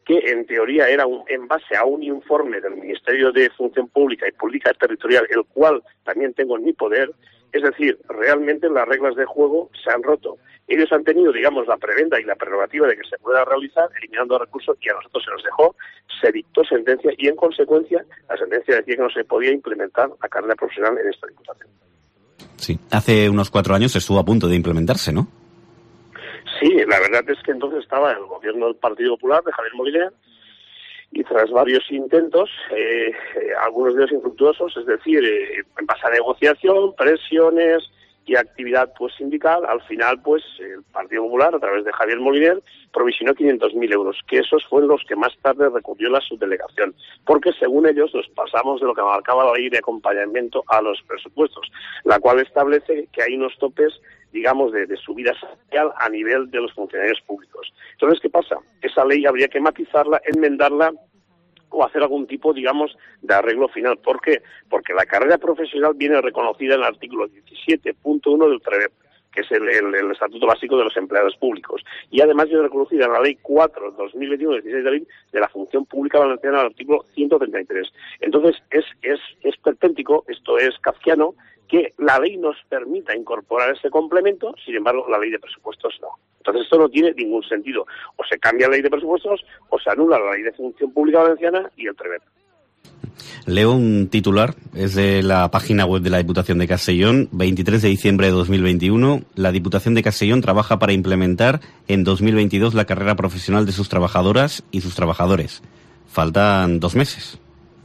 que en teoría era en base a un informe del Ministerio de Función Pública y Política Territorial, el cual también tengo en mi poder. Es decir, realmente las reglas de juego se han roto. Ellos han tenido, digamos, la prebenda y la prerrogativa de que se pueda realizar eliminando recursos, y a nosotros se nos dejó, se dictó sentencia y en consecuencia la sentencia decía que no se podía implementar la carrera profesional en esta Diputación. Sí, hace unos 4 años estuvo a punto de implementarse, ¿no? Sí, la verdad es que entonces estaba el gobierno del Partido Popular de Javier Moliner, y tras varios intentos, algunos de ellos infructuosos, es decir, en base a negociación, presiones y actividad pues sindical, al final pues el Partido Popular, a través de Javier Moliner, provisionó 500.000 euros, que esos fueron los que más tarde recurrió la subdelegación, porque según ellos nos pasamos de lo que marcaba la ley de acompañamiento a los presupuestos, la cual establece que hay unos topes, digamos, de subida salarial a nivel de los funcionarios públicos. Entonces, ¿qué pasa? Esa ley habría que matizarla, enmendarla o hacer algún tipo, digamos, de arreglo final. ¿Por qué? Porque la carrera profesional viene reconocida en el artículo 17.1 del TREBEP, que es el Estatuto Básico de los Empleados Públicos. Y además viene reconocida en la Ley 4/2021, 16 de abril, de la Función Pública Valenciana, en el artículo 133. Entonces, es perpéntico, esto es kafkiano, que la ley nos permita incorporar ese complemento, sin embargo, la ley de presupuestos no. Entonces, esto no tiene ningún sentido. O se cambia la ley de presupuestos, o se anula la ley de Función Pública Valenciana y el TREBEP. Leo un titular, es de la página web de la Diputación de Castellón, 23 de diciembre de 2021. La Diputación de Castellón trabaja para implementar en 2022 la carrera profesional de sus trabajadoras y sus trabajadores. Faltan 2 meses.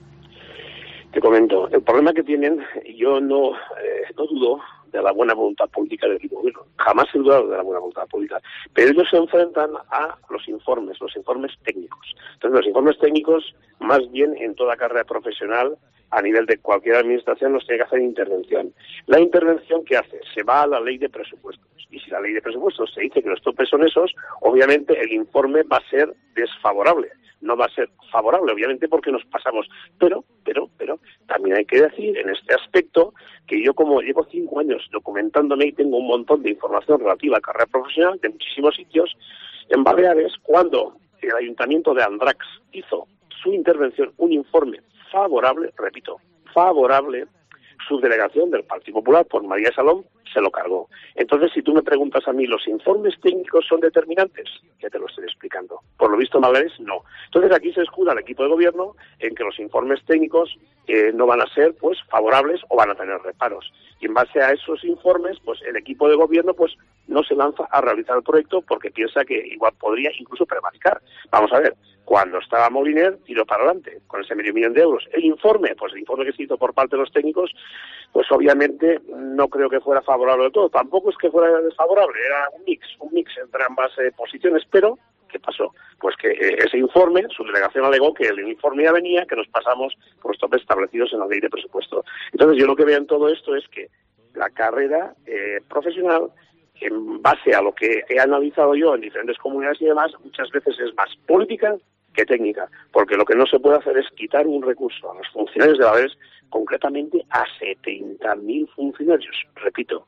Te comento, el problema que tienen, yo no dudo de la buena voluntad política del equipo gobierno, jamás he dudado de la buena voluntad política, pero ellos se enfrentan a los informes técnicos. Entonces, los informes técnicos, más bien en toda carrera profesional, a nivel de cualquier administración, nos tiene que hacer intervención. La intervención, ¿qué hace? Se va a la ley de presupuestos. Y si la ley de presupuestos se dice que los topes son esos, obviamente el informe va a ser desfavorable. No va a ser favorable, obviamente, porque nos pasamos. Pero, también hay que decir en este aspecto que yo, como llevo 5 años documentándome y tengo un montón de información relativa a carrera profesional de muchísimos sitios, en Baleares, cuando el Ayuntamiento de Andrax hizo su intervención, un informe favorable, repito, favorable, subdelegación del Partido Popular por María Salom se lo cargó. Entonces, si tú me preguntas a mí, ¿los informes técnicos son determinantes? Ya te lo estoy explicando. Por lo visto en Baleares, no. Entonces, aquí se escuda el equipo de gobierno en que los informes técnicos no van a ser pues favorables o van a tener reparos. Y en base a esos informes, pues el equipo de gobierno pues no se lanza a realizar el proyecto porque piensa que igual podría incluso prevaricar. Vamos a ver, cuando estaba Moliner, tiró para adelante con ese $500,000 de euros. El informe que se hizo por parte de los técnicos, pues obviamente no creo que fuera favorable de todo. Tampoco es que fuera desfavorable, era un mix entre ambas posiciones, pero ¿qué pasó? Pues que ese informe, su delegación alegó que el informe ya venía, que nos pasamos por los topes establecidos en la ley de presupuesto. Entonces yo lo que veo en todo esto es que la carrera profesional, en base a lo que he analizado yo en diferentes comunidades y demás, muchas veces es más política que técnica, porque lo que no se puede hacer es quitar un recurso a los funcionarios de Baleares, concretamente a 70.000 funcionarios. Repito,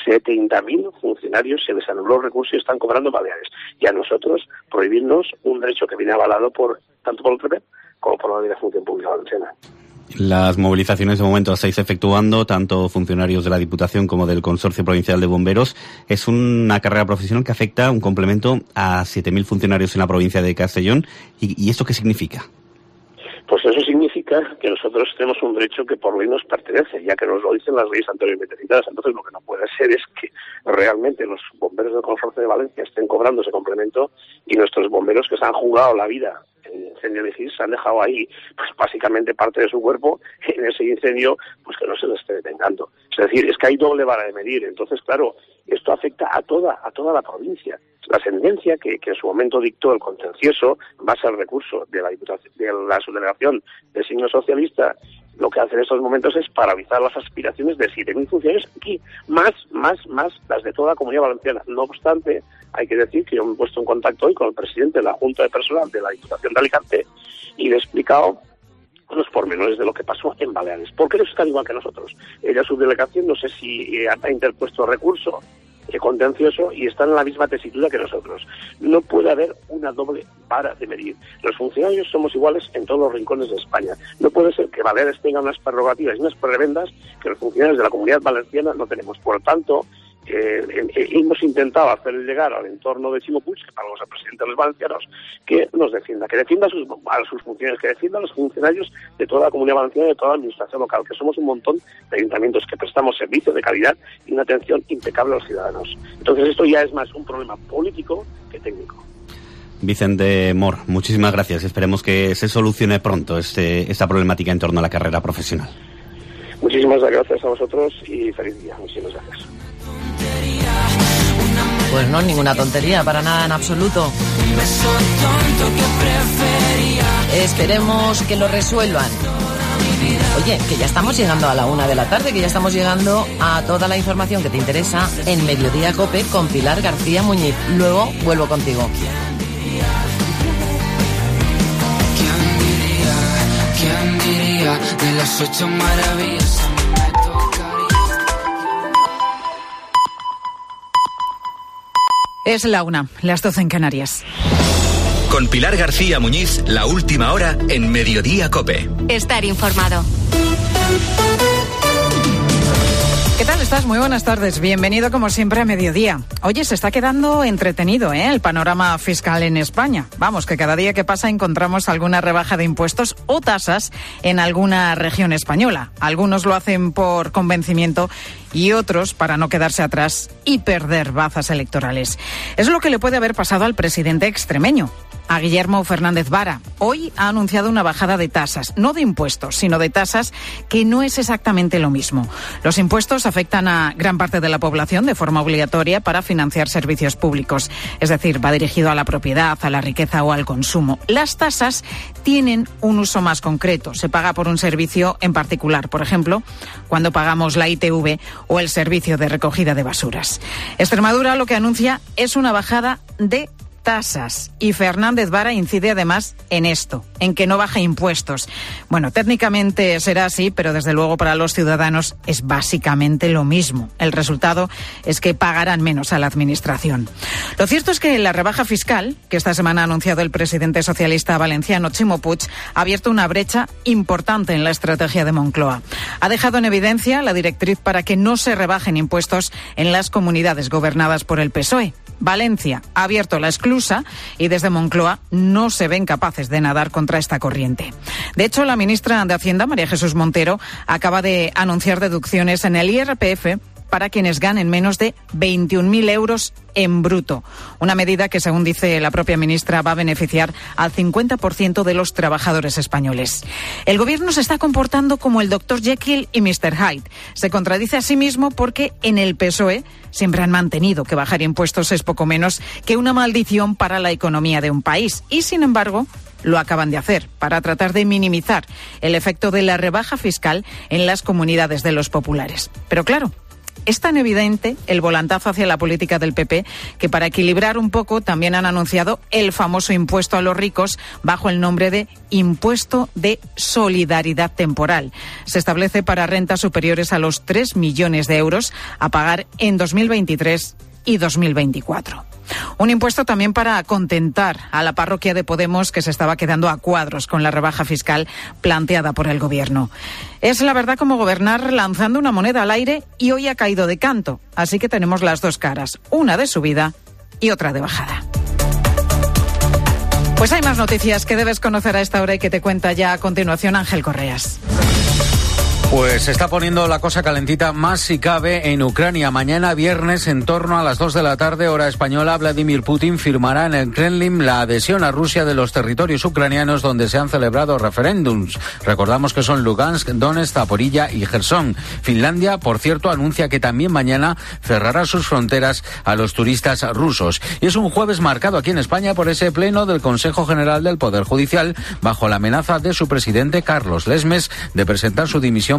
70.000 funcionarios se les anuló el recurso y están cobrando Baleares. Y a nosotros prohibirnos un derecho que viene avalado tanto por el TREBEP como por la Ley de Función Pública Valenciana. Las movilizaciones de momento las estáis efectuando, tanto funcionarios de la Diputación como del Consorcio Provincial de Bomberos. Es una carrera profesional que afecta un complemento a 7.000 funcionarios en la provincia de Castellón. ¿Y esto qué significa? Pues eso significa que nosotros tenemos un derecho que por ley nos pertenece, ya que nos lo dicen las leyes anteriormente citadas. Entonces, lo que no puede ser es que realmente los bomberos del Consorcio de Valencia estén cobrando ese complemento y nuestros bomberos que se han jugado la vida en incendio de Gis se han dejado ahí, pues básicamente parte de su cuerpo en ese incendio, pues que no se les esté detengando. Es decir, es que hay doble vara de medir. Entonces, claro, esto afecta a toda la provincia. La sentencia que en su momento dictó el contencioso, en base al recurso de la Diputación, de la subdelegación del signo socialista, lo que hace en estos momentos es paralizar las aspiraciones de 7.000 funcionarios aquí, más las de toda la Comunidad Valenciana. No obstante, hay que decir que yo me he puesto en contacto hoy con el presidente de la Junta de Personal de la Diputación de Alicante y le he explicado los pormenores de lo que pasó en Baleares. Porque ellos están igual que nosotros. La subdelegación, no sé si ha interpuesto recurso contencioso y están en la misma tesitura que nosotros. No puede haber una doble vara de medir. Los funcionarios somos iguales en todos los rincones de España. No puede ser que Baleares tenga unas prerrogativas y unas prebendas que los funcionarios de la Comunidad Valenciana no tenemos. Por tanto, hemos intentado hacer llegar al entorno de Ximo Puig, que pagamos al presidente de los valencianos, que nos defienda, que defienda a sus funcionarios, que defienda a los funcionarios de toda la Comunidad Valenciana y de toda la administración local, que somos un montón de ayuntamientos que prestamos servicios de calidad y una atención impecable a los ciudadanos. Entonces esto ya es más un problema político que técnico. Vicente Mor, muchísimas gracias. Esperemos que se solucione pronto esta problemática en torno a la carrera profesional. Muchísimas gracias a vosotros y feliz día. Muchísimas gracias. Pues no, ninguna tontería, para nada en absoluto. Esperemos que lo resuelvan. Oye, que ya estamos llegando a la 1 de la tarde, que ya estamos llegando a toda la información que te interesa en Mediodía COPE con Pilar García Muñiz. Luego vuelvo contigo. ¿Quién diría de las 8 maravillas? Es la 1, las 12 en Canarias. Con Pilar García Muñiz, la última hora en Mediodía COPE. Estar informado. ¿Qué tal estás? Muy buenas tardes. Bienvenido como siempre a Mediodía. Oye, se está quedando entretenido, el panorama fiscal en España. Vamos, que cada día que pasa encontramos alguna rebaja de impuestos o tasas en alguna región española. Algunos lo hacen por convencimiento y otros para no quedarse atrás y perder bazas electorales. Es lo que le puede haber pasado al presidente extremeño, a Guillermo Fernández Vara. Hoy ha anunciado una bajada de tasas, no de impuestos, sino de tasas, que no es exactamente lo mismo. Los impuestos afectan a gran parte de la población de forma obligatoria para financiar servicios públicos. Es decir, va dirigido a la propiedad, a la riqueza o al consumo. Las tasas tienen un uso más concreto. Se paga por un servicio en particular, por ejemplo, cuando pagamos la ITV o el servicio de recogida de basuras. Extremadura lo que anuncia es una bajada de tasas. Y Fernández Vara incide además en esto, en que no baja impuestos. Bueno, técnicamente será así, pero desde luego para los ciudadanos es básicamente lo mismo. El resultado es que pagarán menos a la administración. Lo cierto es que la rebaja fiscal, que esta semana ha anunciado el presidente socialista valenciano Ximo Puig, ha abierto una brecha importante en la estrategia de Moncloa. Ha dejado en evidencia la directriz para que no se rebajen impuestos en las comunidades gobernadas por el PSOE. Valencia ha abierto la esclusa y desde Moncloa no se ven capaces de nadar contra esta corriente. De hecho, la ministra de Hacienda, María Jesús Montero, acaba de anunciar deducciones en el IRPF para quienes ganen menos de 21.000 euros en bruto. Una medida que, según dice la propia ministra, va a beneficiar al 50% de los trabajadores españoles. El gobierno se está comportando como el Dr. Jekyll y Mr. Hyde. Se contradice a sí mismo porque en el PSOE siempre han mantenido que bajar impuestos es poco menos que una maldición para la economía de un país. Y, sin embargo, lo acaban de hacer para tratar de minimizar el efecto de la rebaja fiscal en las comunidades de los populares. Pero claro, es tan evidente el volantazo hacia la política del PP que para equilibrar un poco también han anunciado el famoso impuesto a los ricos bajo el nombre de Impuesto de Solidaridad Temporal. Se establece para rentas superiores a los 3 millones de euros a pagar en 2023 y 2024. Un impuesto también para contentar a la parroquia de Podemos, que se estaba quedando a cuadros con la rebaja fiscal planteada por el gobierno. Es la verdad como gobernar lanzando una moneda al aire y hoy ha caído de canto. Así que tenemos las dos caras, una de subida y otra de bajada. Pues hay más noticias que debes conocer a esta hora y que te cuenta ya a continuación Ángel Correas. Pues se está poniendo la cosa calentita más si cabe en Ucrania. Mañana viernes, en torno a las 2 de la tarde, hora española, Vladimir Putin firmará en el Kremlin la adhesión a Rusia de los territorios ucranianos donde se han celebrado referéndums. Recordamos que son Lugansk, Donetsk, Zaporilla y Gerson. Finlandia, por cierto, anuncia que también mañana cerrará sus fronteras a los turistas rusos. Y es un jueves marcado aquí en España por ese pleno del Consejo General del Poder Judicial bajo la amenaza de su presidente Carlos Lesmes de presentar su dimisión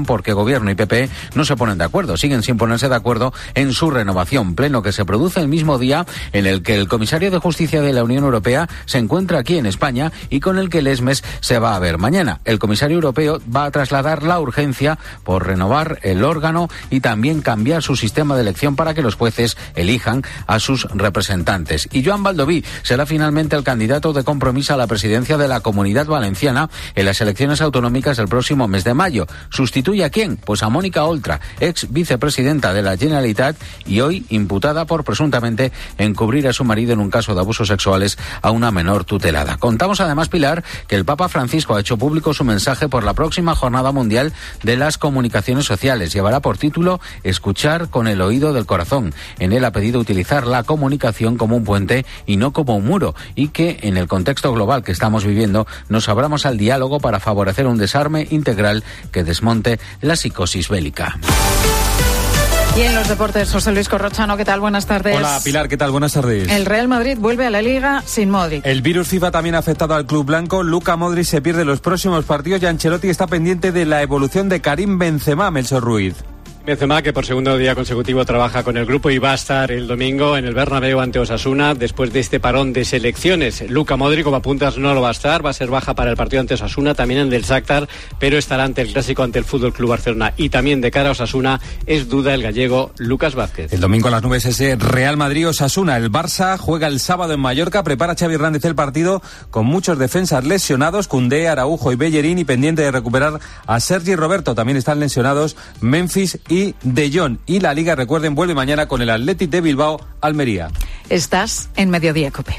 renovación porque Gobierno y PP no se ponen de acuerdo, siguen sin ponerse de acuerdo en su renovación, pleno que se produce el mismo día en el que el comisario de Justicia de la Unión Europea se encuentra aquí en España y con el que el ESMES se va a ver mañana. El comisario europeo va a trasladar la urgencia por renovar el órgano y también cambiar su sistema de elección para que los jueces elijan a sus representantes. Y Joan Baldoví será finalmente el candidato de Compromís a la presidencia de la Comunidad Valenciana en las elecciones autonómicas del próximo mes de mayo. ¿Sustituye a quién? Pues a Mónica Oltra, ex vicepresidenta de la Generalitat y hoy imputada por presuntamente encubrir a su marido en un caso de abusos sexuales a una menor tutelada. Contamos además, Pilar, que el Papa Francisco ha hecho público su mensaje por la próxima Jornada Mundial de las Comunicaciones Sociales. Llevará por título Escuchar con el oído del corazón. En él ha pedido utilizar la comunicación como un puente y no como un muro, y que en el contexto global que estamos viviendo nos abramos al diálogo para favorecer un desarme integral que desmonte la psicosis bélica. Y en los deportes, José Luis Corrochano, ¿qué tal? Buenas tardes. Hola, Pilar, ¿qué tal? Buenas tardes. El Real Madrid vuelve a la Liga sin Modric. El virus FIFA también ha afectado al club blanco. Luka Modric se pierde los próximos partidos y Ancelotti está pendiente de la evolución de Karim Benzema, Melchor Ruiz. Benzema, que por segundo día consecutivo trabaja con el grupo y va a estar el domingo en el Bernabéu ante Osasuna después de este parón de selecciones. Luka Modric, como apuntas, no lo va a estar, va a ser baja para el partido ante Osasuna, también en el Shakhtar, pero estará ante el clásico ante el FC Barcelona. Y también de cara a Osasuna es duda el gallego Lucas Vázquez. El domingo a las 9 ese Real Madrid-Osasuna. El Barça juega el sábado en Mallorca, prepara Xavi Hernández el partido con muchos defensas lesionados, Koundé, Araujo y Bellerín, y pendiente de recuperar a Sergi Roberto. También están lesionados Memphis y De Jong. Y la Liga, recuerden, vuelve mañana con el Athletic de Bilbao, Almería. Estás en Mediodía COPE.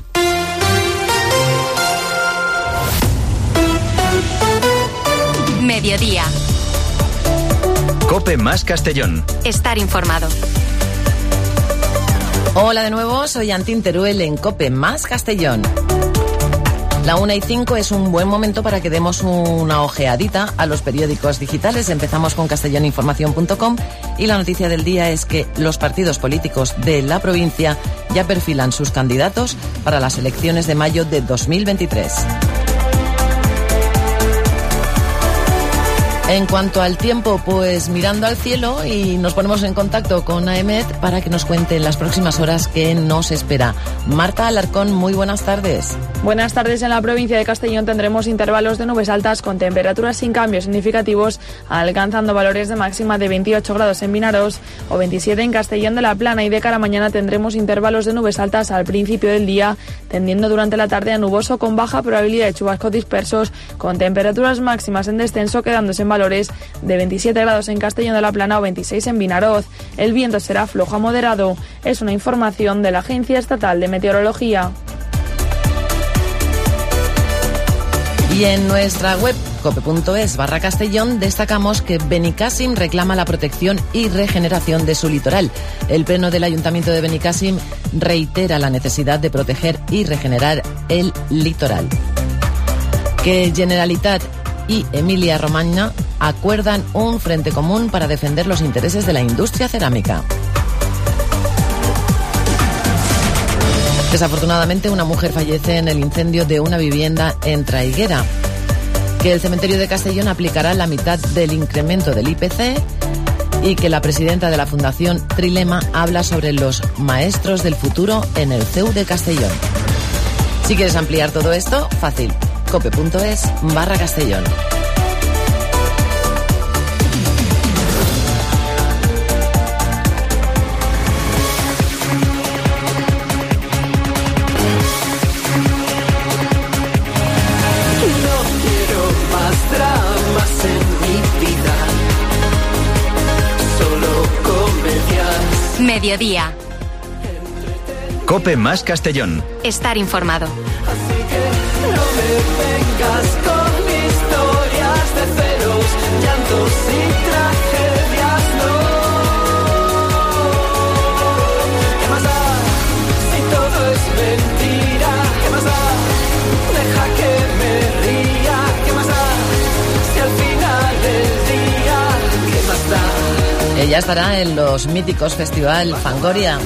Mediodía. COPE más Castellón. Estar informado. Hola de nuevo, soy Antín Teruel en COPE más Castellón. La 1:05 es un buen momento para que demos una ojeadita a los periódicos digitales. Empezamos con castelloninformación.com y la noticia del día es que los partidos políticos de la provincia ya perfilan sus candidatos para las elecciones de mayo de 2023. En cuanto al tiempo, pues mirando al cielo y nos ponemos en contacto con AEMET para que nos cuente en las próximas horas qué nos espera. Marta Alarcón, muy buenas tardes. Buenas tardes. En la provincia de Castellón tendremos intervalos de nubes altas con temperaturas sin cambios significativos, alcanzando valores de máxima de 28 grados en Vinaroz o 27 en Castellón de la Plana, y de cara a mañana tendremos intervalos de nubes altas al principio del día, tendiendo durante la tarde a nuboso con baja probabilidad de chubascos dispersos, con temperaturas máximas en descenso quedándose en valores de 27 grados en Castellón de la Plana o 26 en Vinaroz. El viento será flojo a moderado. Es una información de la Agencia Estatal de Meteorología. Y en nuestra web cope.es/Castellón destacamos que Benicàssim reclama la protección y regeneración de su litoral. El Pleno del Ayuntamiento de Benicàssim reitera la necesidad de proteger y regenerar el litoral. Que Generalitat y Emilia-Romagna acuerdan un frente común para defender los intereses de la industria cerámica. Desafortunadamente, una mujer fallece en el incendio de una vivienda en Traiguera. Que el cementerio de Castellón aplicará la mitad del incremento del IPC y que la presidenta de la Fundación Trilema habla sobre los maestros del futuro en el CEU de Castellón. Si quieres ampliar todo esto, fácil. cope.es/Castellón. Mediodía. COPE más Castellón. Estar informado. No me vengas con historias de celos, llantos y tragedias, no. ¿Qué más da si todo es mentira? ¿Qué más da? Deja que me ría. ¿Qué más da si al final del día? ¿Qué más da? Ella estará en los míticos Festival Fangoria.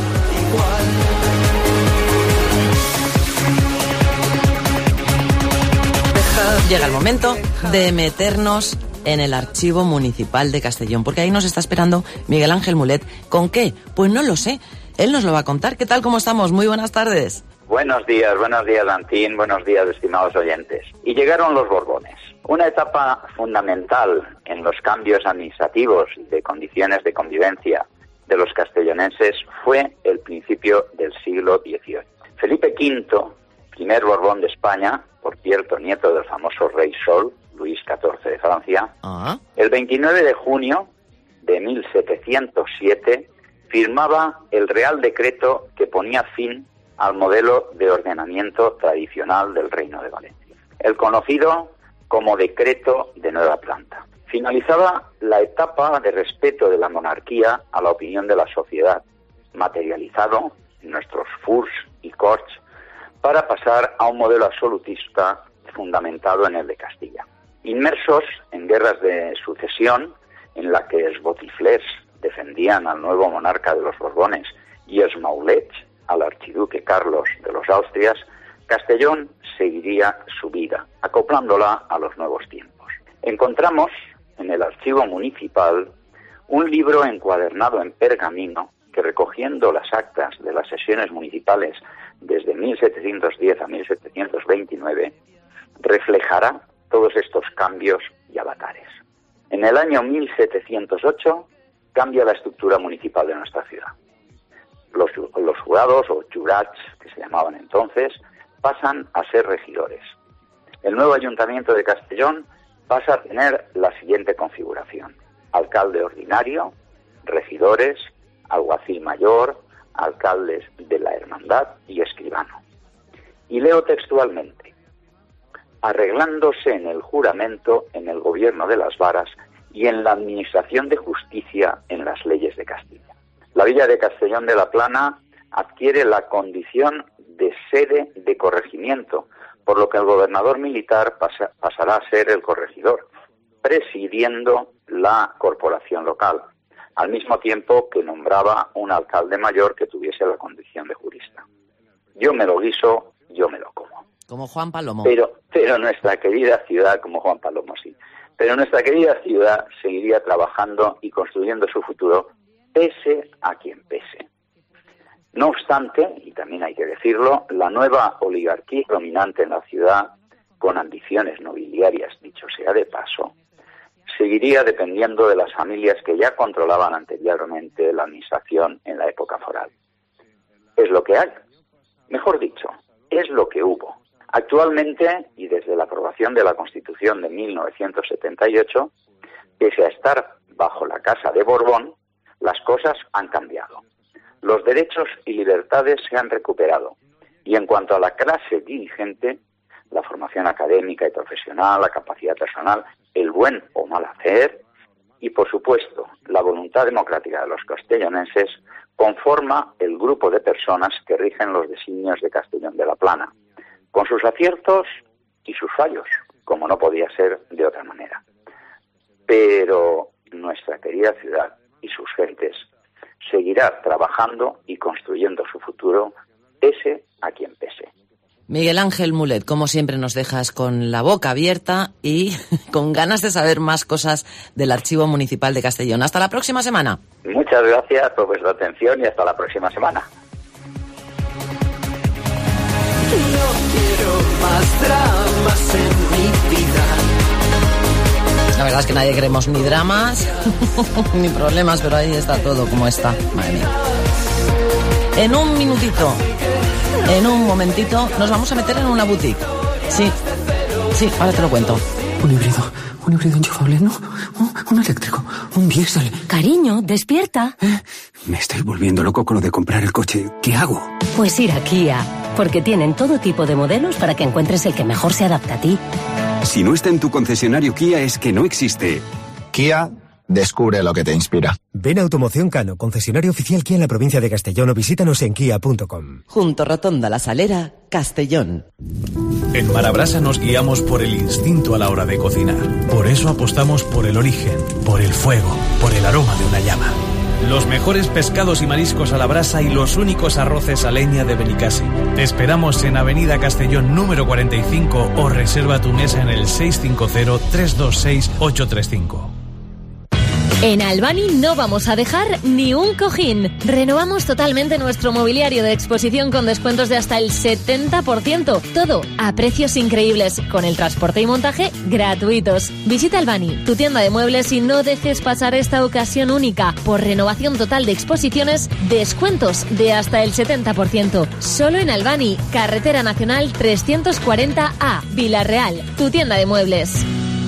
Llega el momento de meternos en el Archivo Municipal de Castellón, porque ahí nos está esperando Miguel Ángel Mulet. ¿Con qué? Pues no lo sé. Él nos lo va a contar. ¿Qué tal? ¿Cómo estamos? Muy buenas tardes. Buenos días, Antín, buenos días, estimados oyentes. Y llegaron los Borbones. Una etapa fundamental en los cambios administrativos y de condiciones de convivencia de los castellonenses fue el principio del siglo XVIII. Felipe V, primer Borbón de España, por cierto, nieto del famoso rey Sol, Luis XIV de Francia, el 29 de junio de 1707 firmaba el Real Decreto que ponía fin al modelo de ordenamiento tradicional del Reino de Valencia, el conocido como Decreto de Nueva Planta. Finalizaba la etapa de respeto de la monarquía a la opinión de la sociedad, materializado en nuestros furs y corts, para pasar a un modelo absolutista fundamentado en el de Castilla. Inmersos en guerras de sucesión, en la que els botiflers defendían al nuevo monarca de los Borbones y els maulets al archiduque Carlos de los Austrias, Castellón seguiría su vida, acoplándola a los nuevos tiempos. Encontramos en el archivo municipal un libro encuadernado en pergamino que, recogiendo las actas de las sesiones municipales desde 1710 a 1729, reflejará todos estos cambios y avatares. En el año 1708 cambia la estructura municipal de nuestra ciudad. Los jurados, o jurats, que se llamaban entonces, pasan a ser regidores. El nuevo ayuntamiento de Castellón pasa a tener la siguiente configuración: alcalde ordinario, regidores, alguacil mayor, alcaldes de la hermandad y escribano. Y leo textualmente: arreglándose en el juramento, en el gobierno de las varas y en la administración de justicia en las leyes de Castilla. La villa de Castellón de la Plana adquiere la condición de sede de corregimiento, por lo que el gobernador militar pasará a ser el corregidor, presidiendo la corporación local, al mismo tiempo que nombraba un alcalde mayor que tuviese la condición de jurista. Yo me lo guiso, yo me lo como. Como Juan Palomo. Pero nuestra querida ciudad, como Juan Palomo, sí. Pero nuestra querida ciudad seguiría trabajando y construyendo su futuro, pese a quien pese. No obstante, y también hay que decirlo, la nueva oligarquía dominante en la ciudad, con ambiciones nobiliarias, dicho sea de paso, seguiría dependiendo de las familias que ya controlaban anteriormente la administración en la época foral. Es lo que hay. Mejor dicho, es lo que hubo. Actualmente, y desde la aprobación de la Constitución de 1978, pese a estar bajo la Casa de Borbón, las cosas han cambiado. Los derechos y libertades se han recuperado. Y en cuanto a la clase dirigente, la formación académica y profesional, la capacidad personal, el buen o mal hacer y, por supuesto, la voluntad democrática de los castellonenses conforma el grupo de personas que rigen los designios de Castellón de la Plana, con sus aciertos y sus fallos, como no podía ser de otra manera. Pero nuestra querida ciudad y sus gentes seguirá trabajando y construyendo su futuro, pese a quien pese. Miguel Ángel Mulet, como siempre nos dejas con la boca abierta y con ganas de saber más cosas del Archivo Municipal de Castellón. Hasta la próxima semana. Muchas gracias por vuestra atención y hasta la próxima semana. No quiero más dramas en mi vida. La verdad es que nadie queremos ni dramas ni problemas, pero ahí está todo como está. Madre mía. En un minutito, en un momentito, nos vamos a meter en una boutique. Sí, ahora te lo cuento. Un híbrido enchufable, ¿no? Un eléctrico, un diésel. Cariño, despierta. Me estoy volviendo loco con lo de comprar el coche. ¿Qué hago? Pues ir a Kia, porque tienen todo tipo de modelos para que encuentres el que mejor se adapta a ti. Si no está en tu concesionario Kia, es que no existe. Kia, descubre lo que te inspira. Ven a Automoción Cano, concesionario oficial Kia en la provincia de Castellón, o visítanos en kia.com. Junto Rotonda La Salera, Castellón. En Marabrasa nos guiamos por el instinto a la hora de cocinar. Por eso apostamos por el origen, por el fuego, por el aroma de una llama. Los mejores pescados y mariscos a la brasa y los únicos arroces a leña de Benicassi. Te esperamos en Avenida Castellón número 45 o reserva tu mesa en el 650-326-835. En Albany no vamos a dejar ni un cojín. Renovamos totalmente nuestro mobiliario de exposición con descuentos de hasta el 70%. Todo a precios increíbles, con el transporte y montaje gratuitos. Visita Albany, tu tienda de muebles, y no dejes pasar esta ocasión única. Por renovación total de exposiciones, descuentos de hasta el 70%. Solo en Albany, Carretera Nacional 340A, Villarreal, tu tienda de muebles.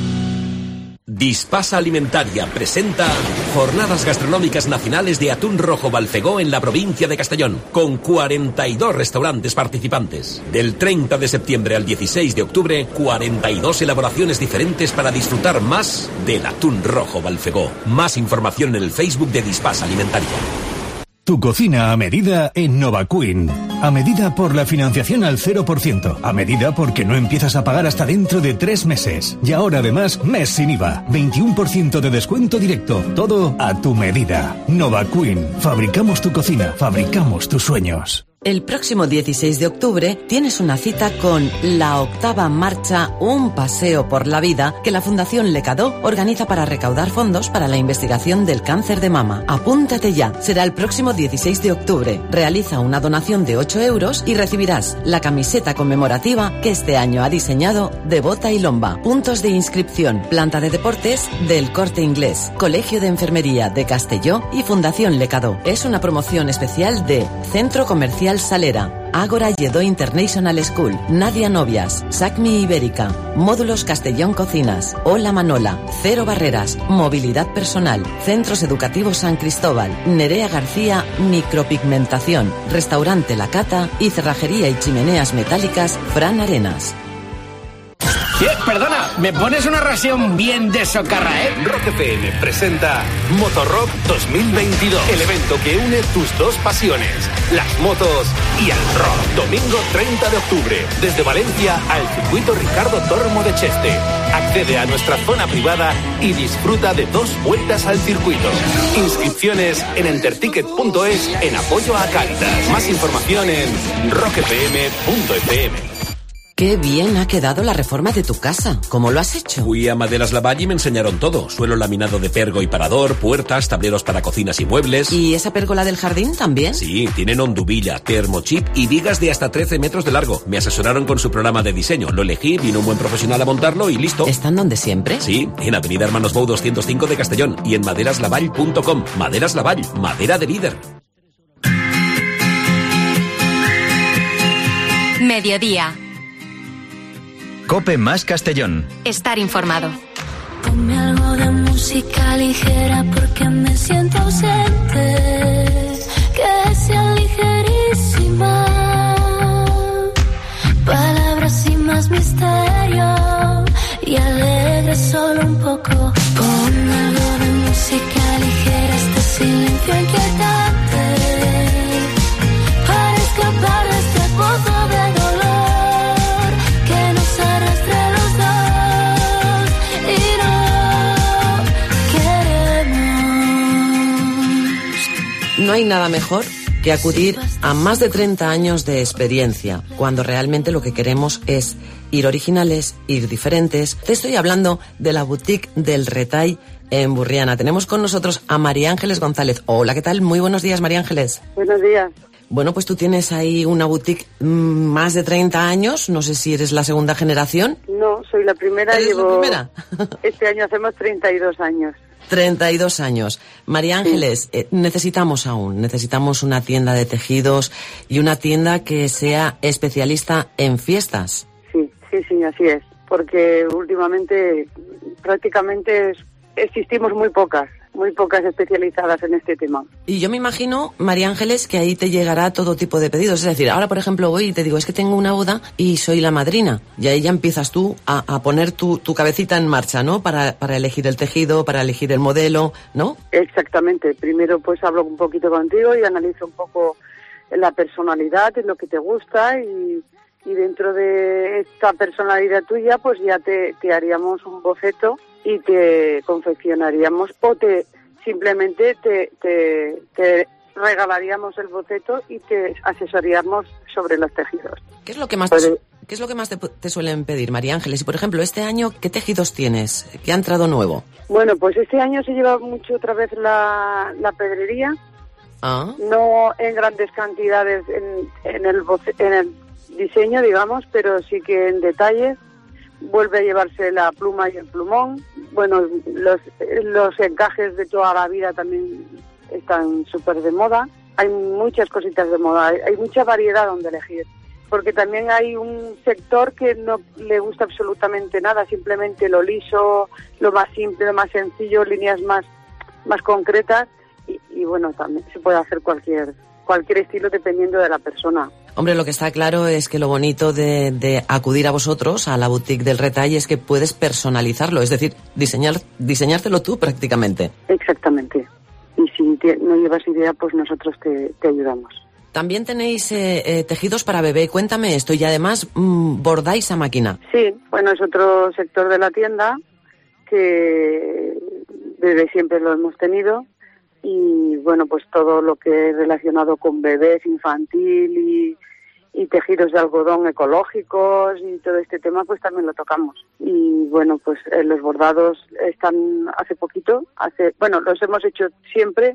Dispasa Alimentaria presenta Jornadas Gastronómicas Nacionales de Atún Rojo Balfegó en la provincia de Castellón, con 42 restaurantes participantes. Del 30 de septiembre al 16 de octubre, 42 elaboraciones diferentes para disfrutar más del Atún Rojo Balfegó. Más información en el Facebook de Dispasa Alimentaria. Tu cocina a medida en Novaqueen. A medida por la financiación al 0%. A medida porque no empiezas a pagar hasta dentro de 3 meses. Y ahora además, mes sin IVA. 21% de descuento directo. Todo a tu medida. Novaqueen. Fabricamos tu cocina. Fabricamos tus sueños. El próximo 16 de octubre tienes una cita con la 8ª marcha Un Paseo por la Vida que la Fundación Lecadó organiza para recaudar fondos para la investigación del cáncer de mama. Apúntate ya, será el próximo 16 de octubre. Realiza una donación de 8 euros y recibirás la camiseta conmemorativa que este año ha diseñado Devota y Lomba. Puntos de inscripción: Planta de Deportes del Corte Inglés, Colegio de Enfermería de Castelló y Fundación Lecadó. Es una promoción especial de Centro Comercial Salera, Ágora Lledó International School, Nadia Novias, Sacmi Ibérica, Módulos Castellón Cocinas, Hola Manola, Cero Barreras, Movilidad Personal, Centros Educativos San Cristóbal, Nerea García Micropigmentación, Restaurante La Cata y Cerrajería y Chimeneas Metálicas Fran Arenas. Perdona, ¿me pones una ración bien de socarra, Rock FM presenta Motorrock 2022, el evento que une tus dos pasiones, las motos y el rock. Domingo 30 de octubre, desde Valencia al circuito Ricardo Tormo de Cheste. Accede a nuestra zona privada y disfruta de 2 vueltas al circuito. Inscripciones en enterticket.es en apoyo a Cáritas. Más información en rockfm.fm. Qué bien ha quedado la reforma de tu casa. ¿Cómo lo has hecho? Fui a Maderas Laval y me enseñaron todo. Suelo laminado de pergo y parador, puertas, tableros para cocinas y muebles. ¿Y esa pérgola del jardín también? Sí, tienen onduvilla, termochip y vigas de hasta 13 metros de largo. Me asesoraron con su programa de diseño. Lo elegí, vino un buen profesional a montarlo y listo. ¿Están donde siempre? Sí, en Avenida Hermanos Bou 205 de Castellón y en maderaslaval.com. Maderas Laval, madera de líder. Mediodía. COPE más Castellón. Estar informado. Ponme algo de música ligera porque me siento ausente. Que sea ligerísima. Palabras sin más misterio. Y alegre solo un poco. Pon algo de música ligera. Este silencio inquietante. Para escapar de este pozo de dolor. No hay nada mejor que acudir a más de 30 años de experiencia, cuando realmente lo que queremos es ir originales, ir diferentes. Te estoy hablando de la boutique del Retall en Burriana. Tenemos con nosotros a María Ángeles González. Hola, ¿qué tal? Muy buenos días, María Ángeles. Buenos días. Bueno, pues tú tienes ahí una boutique más de 30 años. No sé si eres la segunda generación. No, soy la primera. ¿Eres la primera? Este año hacemos 32 años. 32 años. María Ángeles, necesitamos una tienda de tejidos y una tienda que sea especialista en fiestas. Sí, así es. Porque últimamente prácticamente existimos muy pocas especializadas en este tema. Y yo me imagino, María Ángeles, que ahí te llegará todo tipo de pedidos. Es decir, ahora, por ejemplo, voy y te digo, es que tengo una boda y soy la madrina. Y ahí ya empiezas tú a poner tu cabecita en marcha, ¿no? Para elegir el tejido, para elegir el modelo, ¿no? Exactamente. Primero, pues hablo un poquito contigo y analizo un poco la personalidad, lo que te gusta y dentro de esta personalidad tuya, pues ya te haríamos un boceto y te confeccionaríamos o te simplemente te regalaríamos el boceto y te asesoríamos sobre los tejidos. ¿Qué es lo que más te suelen pedir, María Ángeles? Y, por ejemplo, este año, ¿qué tejidos tienes? ¿Qué ha entrado nuevo? Bueno, pues este año se lleva mucho otra vez la pedrería. Ah. No en grandes cantidades en el diseño, digamos, pero sí que en detalles. Vuelve a llevarse la pluma y el plumón. Bueno, los encajes de toda la vida también están súper de moda. Hay muchas cositas de moda, hay mucha variedad donde elegir. Porque también hay un sector que no le gusta absolutamente nada, simplemente lo liso, lo más simple, lo más sencillo, líneas más concretas. Y bueno, también se puede hacer cualquier estilo dependiendo de la persona. Hombre, lo que está claro es que lo bonito de acudir a vosotros, a la boutique del Retall, es que puedes personalizarlo, es decir, diseñártelo tú prácticamente. Exactamente. Y si no llevas idea, pues nosotros te ayudamos. También tenéis tejidos para bebé. Cuéntame esto. Y además, bordáis a máquina. Sí, bueno, es otro sector de la tienda que desde siempre lo hemos tenido. Y bueno, pues todo lo que es relacionado con bebés, infantil y tejidos de algodón ecológicos y todo este tema, pues también lo tocamos. Y bueno, pues los bordados están hace poquito, los hemos hecho siempre,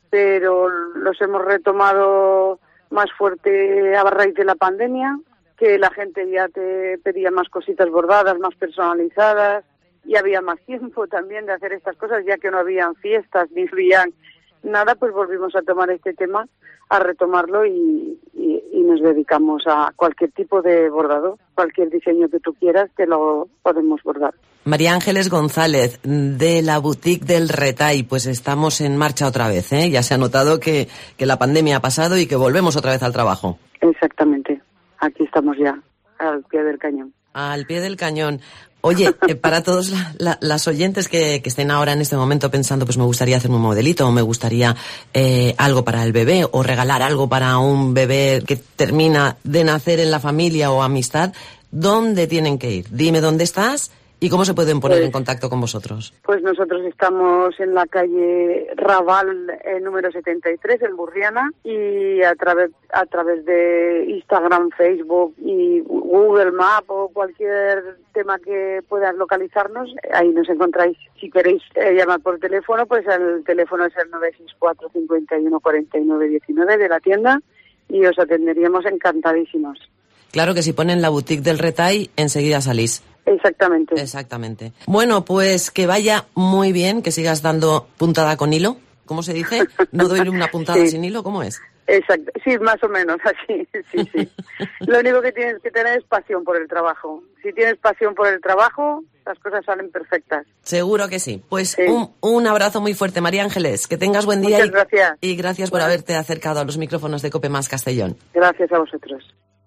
pero los hemos retomado más fuerte a raíz de la pandemia, que la gente ya te pedía más cositas bordadas, más personalizadas, y había más tiempo también de hacer estas cosas, ya que no habían fiestas ni habían nada, pues volvimos a tomar este tema, a retomarlo y nos dedicamos a cualquier tipo de bordado, cualquier diseño que tú quieras, te lo podemos bordar. María Ángeles González, de la boutique del Retall, pues estamos en marcha otra vez, ¿eh? Ya se ha notado que la pandemia ha pasado y que volvemos otra vez al trabajo. Exactamente, aquí estamos ya, al pie del cañón. Al pie del cañón. Oye, para todos las oyentes que estén ahora en este momento pensando, pues me gustaría hacerme un modelito, o me gustaría algo para el bebé, o regalar algo para un bebé que termina de nacer en la familia o amistad, ¿dónde tienen que ir? Dime dónde estás y cómo se pueden poner en contacto con vosotros. Pues nosotros estamos en la calle Raval, número 73, en Burriana, y a través de Instagram, Facebook y Google Maps o cualquier tema que puedas localizarnos, ahí nos encontráis. Si queréis llamar por teléfono, pues el teléfono es el 964 51 49 19 de la tienda y os atenderíamos encantadísimos. Claro que si ponen la boutique del Retall, enseguida salís. Exactamente. Bueno, pues que vaya muy bien, que sigas dando puntada con hilo. ¿Cómo se dice? ¿No doy una puntada sin hilo? ¿Cómo es? Exacto, sí, más o menos así, sí. Lo único que tienes que tener es pasión por el trabajo. Si tienes pasión por el trabajo, las cosas salen perfectas. Seguro que sí. Pues sí. Un abrazo muy fuerte, María Ángeles. Que tengas buen día. Muchas gracias. Y gracias por haberte acercado a los micrófonos de COPE Más Castellón. Gracias a vosotros.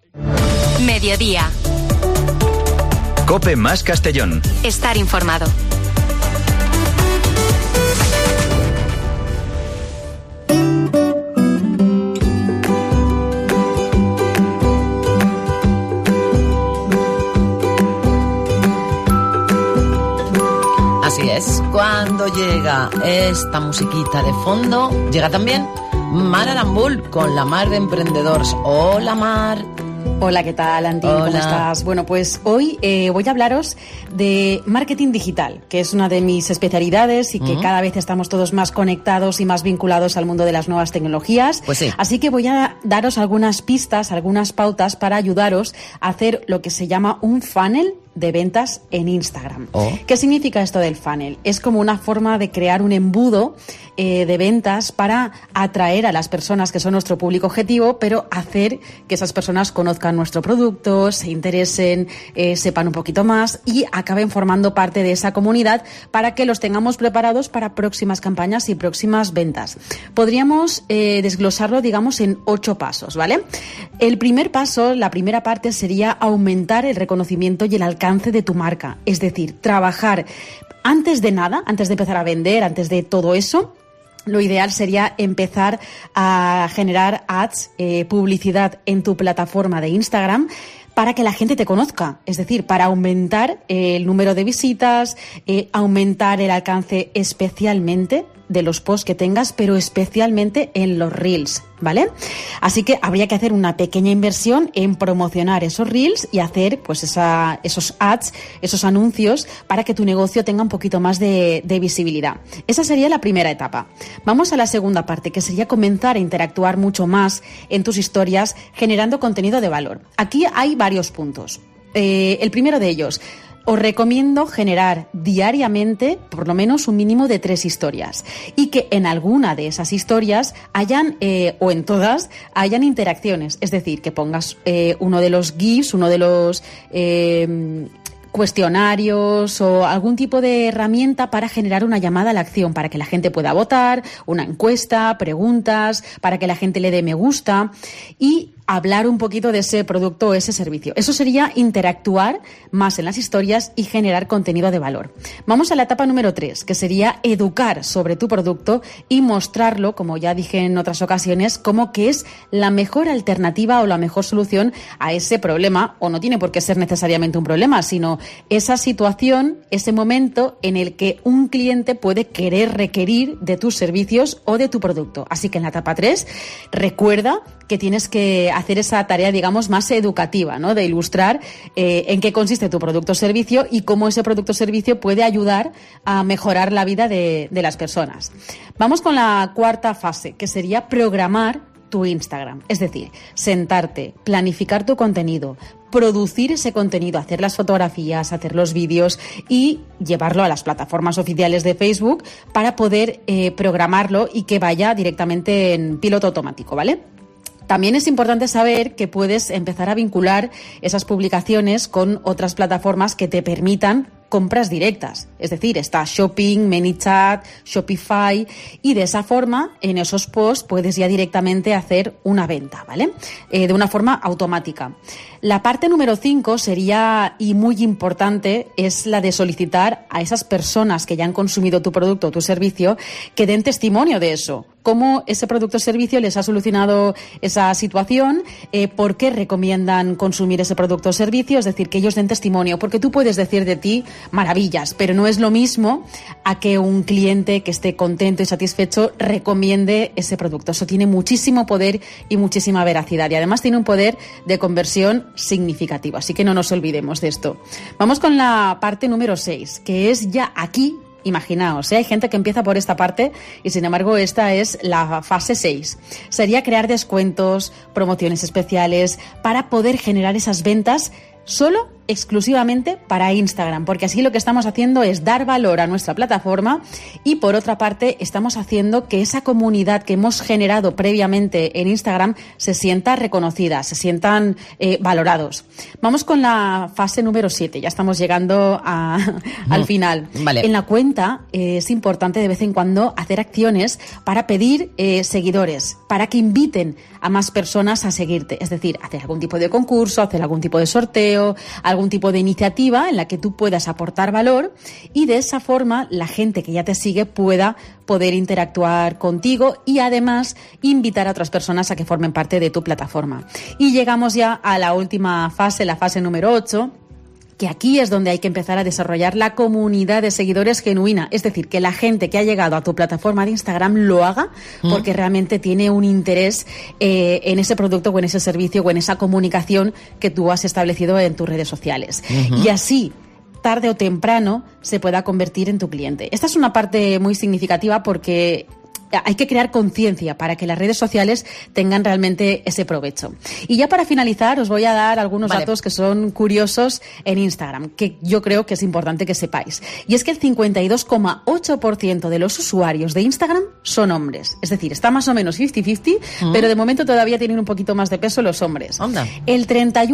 Mediodía. COPE Más Castellón. Estar informado. Así es, cuando llega esta musiquita de fondo, llega también Mar Arambul con La Mar de Emprendedors. Hola, Mar. Hola, ¿qué tal, Antín? ¿Cómo estás? Bueno, pues hoy voy a hablaros de marketing digital, que es una de mis especialidades y que cada vez estamos todos más conectados y más vinculados al mundo de las nuevas tecnologías. Pues sí. Así que voy a daros algunas pistas, algunas pautas para ayudaros a hacer lo que se llama un funnel de ventas en Instagram. ¿Qué significa esto del funnel? Es como una forma de crear un embudo de ventas para atraer a las personas que son nuestro público objetivo, pero hacer que esas personas conozcan nuestro producto, se interesen, sepan un poquito más y acaben formando parte de esa comunidad para que los tengamos preparados para próximas campañas y próximas ventas. Podríamos desglosarlo, digamos, en 8 pasos, ¿vale? El primer paso, la primera parte, sería aumentar el reconocimiento y el alcance de tu marca. Es decir, trabajar antes de nada, antes de empezar a vender, antes de todo eso. Lo ideal sería empezar a generar ads, publicidad en tu plataforma de Instagram para que la gente te conozca, es decir, para aumentar el número de visitas, aumentar el alcance especialmente de los posts que tengas, pero especialmente en los Reels, ¿vale? Así que habría que hacer una pequeña inversión en promocionar esos Reels y hacer pues esos ads, esos anuncios, para que tu negocio tenga un poquito más de visibilidad. Esa sería la primera etapa. Vamos a la segunda parte, que sería comenzar a interactuar mucho más en tus historias, generando contenido de valor. Aquí hay varios puntos. El primero de ellos: os recomiendo generar diariamente por lo menos un mínimo de 3 historias y que en alguna de esas historias hayan, o en todas, hayan interacciones. Es decir, que pongas uno de los GIFs, uno de los cuestionarios o algún tipo de herramienta para generar una llamada a la acción, para que la gente pueda votar, una encuesta, preguntas, para que la gente le dé me gusta y hablar un poquito de ese producto o ese servicio. Eso sería interactuar más en las historias y generar contenido de valor. Vamos a la etapa número 3, que sería educar sobre tu producto y mostrarlo, como ya dije en otras ocasiones, como que es la mejor alternativa o la mejor solución a ese problema, o no tiene por qué ser necesariamente un problema, sino esa situación, ese momento en el que un cliente puede querer requerir de tus servicios o de tu producto. Así que en la etapa 3, recuerda que tienes que hacer esa tarea, digamos, más educativa, ¿no? De ilustrar en qué consiste tu producto o servicio y cómo ese producto o servicio puede ayudar a mejorar la vida de las personas. Vamos con la cuarta fase, que sería programar tu Instagram. Es decir, sentarte, planificar tu contenido, producir ese contenido, hacer las fotografías, hacer los vídeos y llevarlo a las plataformas oficiales de Facebook para poder programarlo y que vaya directamente en piloto automático, ¿vale? También es importante saber que puedes empezar a vincular esas publicaciones con otras plataformas que te permitan compras directas. Es decir, está Shopping, ManyChat, Shopify, y de esa forma en esos posts puedes ya directamente hacer una venta, ¿vale? De una forma automática. La parte número 5 sería, y muy importante, es la de solicitar a esas personas que ya han consumido tu producto o tu servicio que den testimonio de eso. Cómo ese producto o servicio les ha solucionado esa situación, por qué recomiendan consumir ese producto o servicio, es decir, que ellos den testimonio, porque tú puedes decir de ti maravillas, pero no es lo mismo a que un cliente que esté contento y satisfecho recomiende ese producto. Eso tiene muchísimo poder y muchísima veracidad, y además tiene un poder de conversión significativo, así que no nos olvidemos de esto. Vamos con la parte número 6, que es ya aquí. Imaginaos, hay gente que empieza por esta parte y sin embargo esta es la fase 6. Sería crear descuentos, promociones especiales para poder generar esas ventas solo exclusivamente para Instagram, porque así lo que estamos haciendo es dar valor a nuestra plataforma y por otra parte estamos haciendo que esa comunidad que hemos generado previamente en Instagram se sienta reconocida, se sientan valorados. Vamos con la fase número 7, ya estamos llegando al final. Vale. En la cuenta es importante de vez en cuando hacer acciones para pedir seguidores, para que inviten a más personas a seguirte, es decir, hacer algún tipo de concurso, hacer algún tipo de sorteo, algún tipo de iniciativa en la que tú puedas aportar valor y de esa forma la gente que ya te sigue pueda poder interactuar contigo y además invitar a otras personas a que formen parte de tu plataforma. Y llegamos ya a la última fase, la fase número 8, que aquí es donde hay que empezar a desarrollar la comunidad de seguidores genuina. Es decir, que la gente que ha llegado a tu plataforma de Instagram lo haga porque realmente tiene un interés en ese producto o en ese servicio o en esa comunicación que tú has establecido en tus redes sociales. Y así, tarde o temprano, se pueda convertir en tu cliente. Esta es una parte muy significativa porque hay que crear conciencia para que las redes sociales tengan realmente ese provecho. Y ya para finalizar, os voy a dar algunos datos que son curiosos en Instagram, que yo creo que es importante que sepáis. Y es que el 52,8% de los usuarios de Instagram son hombres. Es decir, está más o menos 50-50, pero de momento todavía tienen un poquito más de peso los hombres. Onda. El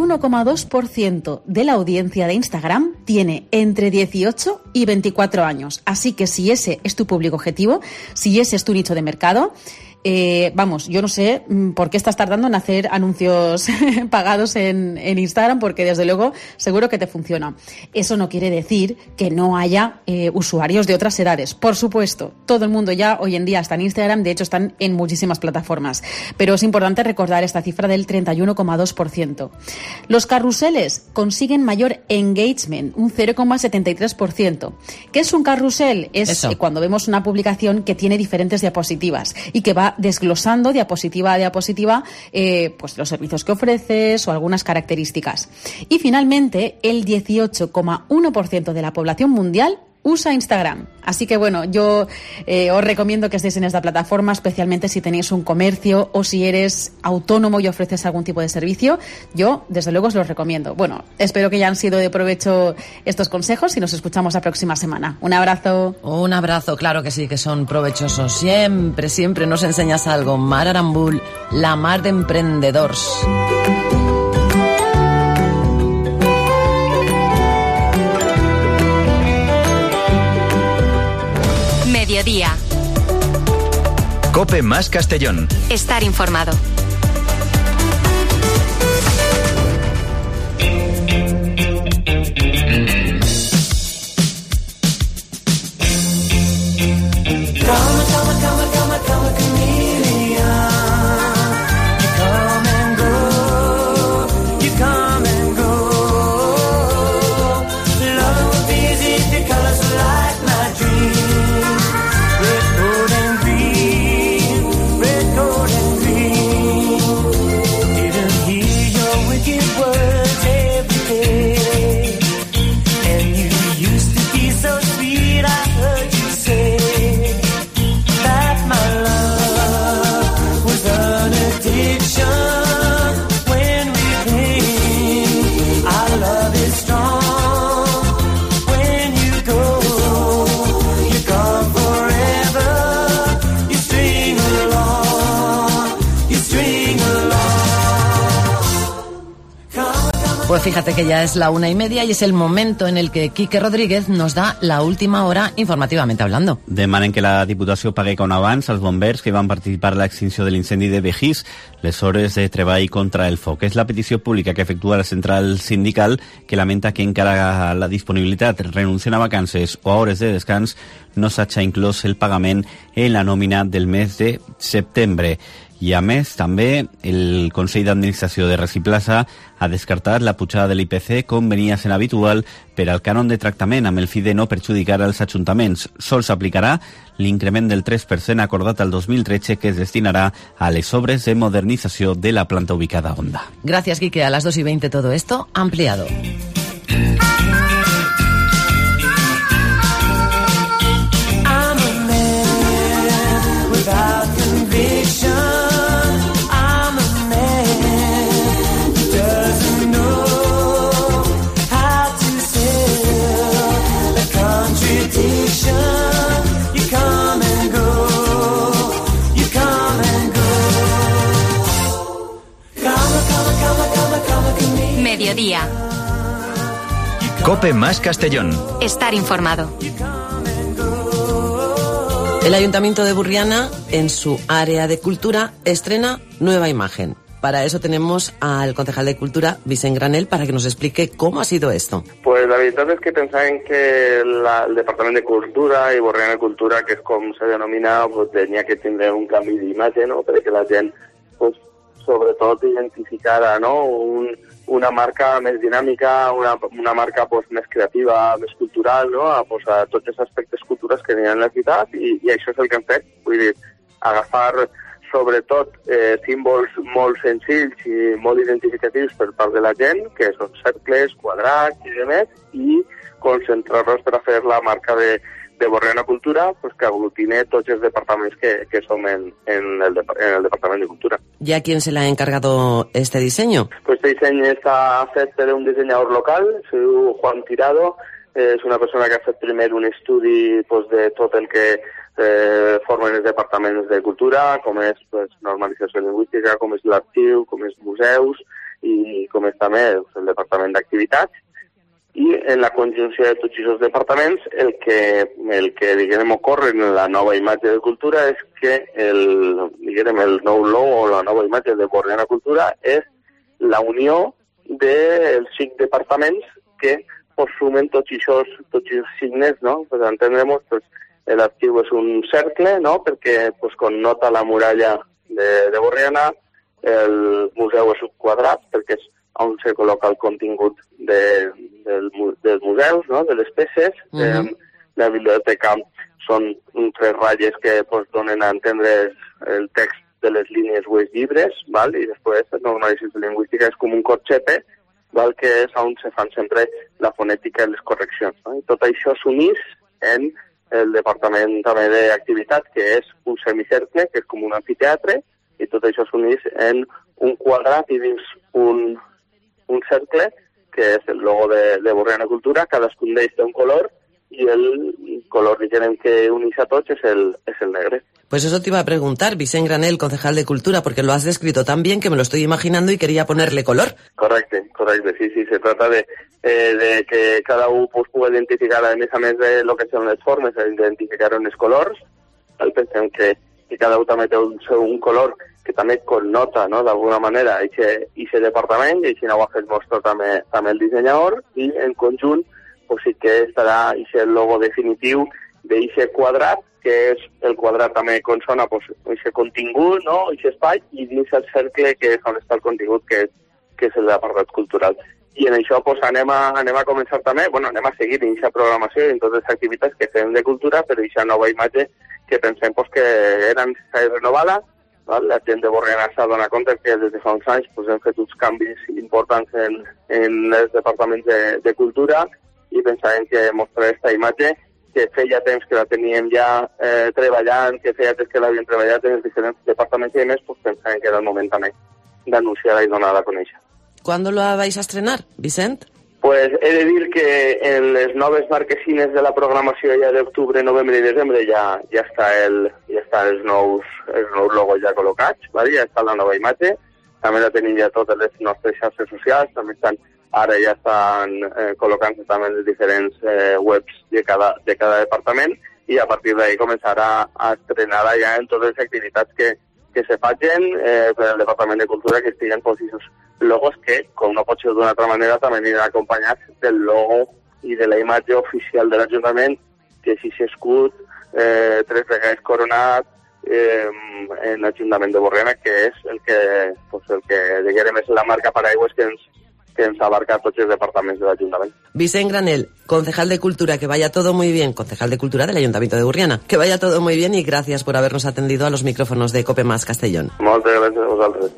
31,2% de la audiencia de Instagram tiene entre 18 y 24 años. Así que si ese es tu público objetivo, si ese es tu nicho de mercado, Vamos, yo no sé por qué estás tardando en hacer anuncios pagados en Instagram, porque desde luego seguro que te funciona. Eso no quiere decir que no haya usuarios de otras edades. Por supuesto, todo el mundo ya hoy en día está en Instagram, de hecho están en muchísimas plataformas. Pero es importante recordar esta cifra del 31,2%. Los carruseles consiguen mayor engagement, un 0,73%. ¿Qué es un carrusel? Es cuando vemos una publicación que tiene diferentes diapositivas y que va desglosando diapositiva a diapositiva pues los servicios que ofreces o algunas características. Y finalmente, el 18,1% de la población mundial usa Instagram. Así que bueno, yo os recomiendo que estéis en esta plataforma, especialmente si tenéis un comercio o si eres autónomo y ofreces algún tipo de servicio. Yo, desde luego, os los recomiendo. Bueno, espero que hayan sido de provecho estos consejos y nos escuchamos la próxima semana. Un abrazo. Un abrazo, claro que sí, que son provechosos. Siempre, siempre nos enseñas algo. Mar Arambul, la mar de emprendedors. Mediodía. COPE más Castellón. Estar informado. Pues fíjate que ya es la 1:30 y es el momento en el que Quique Rodríguez nos da la última hora informativamente hablando. Demanen que la Diputació pagui com abans als bombers que van participar en l'extinció de l'incendi de Begís les hores de treball contra el foc. És la petició pública que efectua la central sindical, que lamenta que encara la disponibilitat renuncien a vacances o a hores de descans no s'hagi inclòs el pagament en la nòmina del mes de setembre. I a més, també, el Consell d'Administració de Reciplaza ha descartat la pujada de l'IPC com venia sent habitual per al cànon de tractament amb el fi de no perjudicar als ajuntaments. Sols s'aplicarà l'increment del 3% acordat al 2013 que es destinarà a les obres de modernització de la planta ubicada a Onda. Gracias, Quique. A las 2:20 todo esto ampliado. Mediodía. COPE más Castellón. Estar informado. El Ayuntamiento de Burriana, en su área de cultura, estrena nueva imagen. Para eso tenemos al concejal de Cultura, Vicent Granel, para que nos explique cómo ha sido esto. Pues la veritat és que pensàvem que el Departament de Cultura i Burriana de Cultura, que és com se denomina, pues, tenia que tindre un canvi d'imatge, no?, perquè la gent, pues, sobretot, identificara, no?, una marca més dinàmica, una marca pues, més creativa, més cultural, no?, a tots els aspectes culturals que hi ha en la ciutat, i això és el que hem fet, vull dir, agafar sobretot símbols molt senzills i molt identificatius per part de la gent, que són cercles, quadrats i demés, i concentrar-nos per a fer la marca de Burriana Cultura, pues, que aglutine tots els departaments que som en el Departament de Cultura. ¿Y a quién se le ha encargado este diseño? Pues este disseny està fet per un dissenyador local, se diu Juan Tirado, és una persona que ha fet primer un estudi pues, de tot el que formen els departaments de cultura, com és pues, normalització lingüística, com és l'arxiu, com és museus i com és també el departament d'activitats. i en la conjunció de tots aquests departaments el que diguem ocorre en la nova imatge de cultura és que el nou logo o la nova imatge de Borriana Cultura és la unió dels 5 departaments que sumen tots aquests signes, no? Per entendre-nos, l'arxiu és un cercle, no? Perquè connota la muralla de Borriana, el museu és un quadrat, perquè és on se col·loca el contingut dels museus, no? De les peces. La biblioteca són 3 ratlles que donen a entendre el text de les línies o els llibres, val? I després la normalització lingüística és com un corxepe, val? Que és on se fan sempre la fonètica i les correccions. No? I tot això s'unís en el departament també d'activitat, que és un semicercle, que és com un amfiteatre, i tot això s'unís en un quadrat i dins un cercle, que és el logo de Borriana Cultura. Cadascun d'ells té un color, y el color que unís a tots es el negre. Pues eso te iba a preguntar, Vicent Granel, concejal de Cultura, porque lo has descrito tan bien que me lo estoy imaginando y quería ponerle color. Correcte, sí, se trata de que cada uno pueda identificar, a més de lo que son les formes, identificar els colors. Pensem que cada uno també té un color que també connota, no?, d'alguna manera, aquest departament, i així ho ha fet mostra també el dissenyador, i en conjunt pues sí que estarà aquest logo definitiu d'aquest quadrat, que és el quadrat també consona aquest contingut, no?, aquest espai, i dins el cercle que és on està el contingut, que és el d'apartat cultural. I en això anem a començar també, anem a seguir en aquesta programació i en totes les activitats que fem de cultura, però aquesta nova imatge que pensem que era necessària renovar-la. La gent de Borriana s'ha donat compte que des de fa uns anys hem fet uns canvis importants en els departaments de cultura, i pensàvem que mostrar aquesta imatge, que feia temps que la teníem ja treballant, que feia temps que l'havien treballat en els diferents departaments i més, pensàvem que era el moment també d'anunciar-la i donar-la a conèixer. ¿Cuándo lo vais a estrenar, Vicent? Pues he de dir que en les noves marquesines de la programació ja d'octubre, novembre i desembre ja estan els nous logos ja col·locats, ja està la nova imatge, també la tenim ja totes les nostres xarxes socials, també ara ja estan col·locant-se també en les diferents webs de cada departament, i a partir d'ahí començarà a estrenar-la ja en totes les activitats que se facin per al Departament de Cultura, que estiguen aquests logos que, com no pot ser d'una altra manera, també aniran acompanyats del logo i de la imatge oficial de l'Ajuntament, que és aquest escut, 3 vegades coronat en l'Ajuntament de Borriana, que és el que diguem és la marca paraigües que ens abarca a tots els departaments de l'Ajuntament. Vicent Granel, concejal de Cultura, que vaya todo muy bien, concejal de Cultura del Ayuntamiento de Borriana, que vaya todo muy bien y gracias por habernos atendido a los micrófonos de COPE+ Castellón. Moltes gràcies a vosaltres.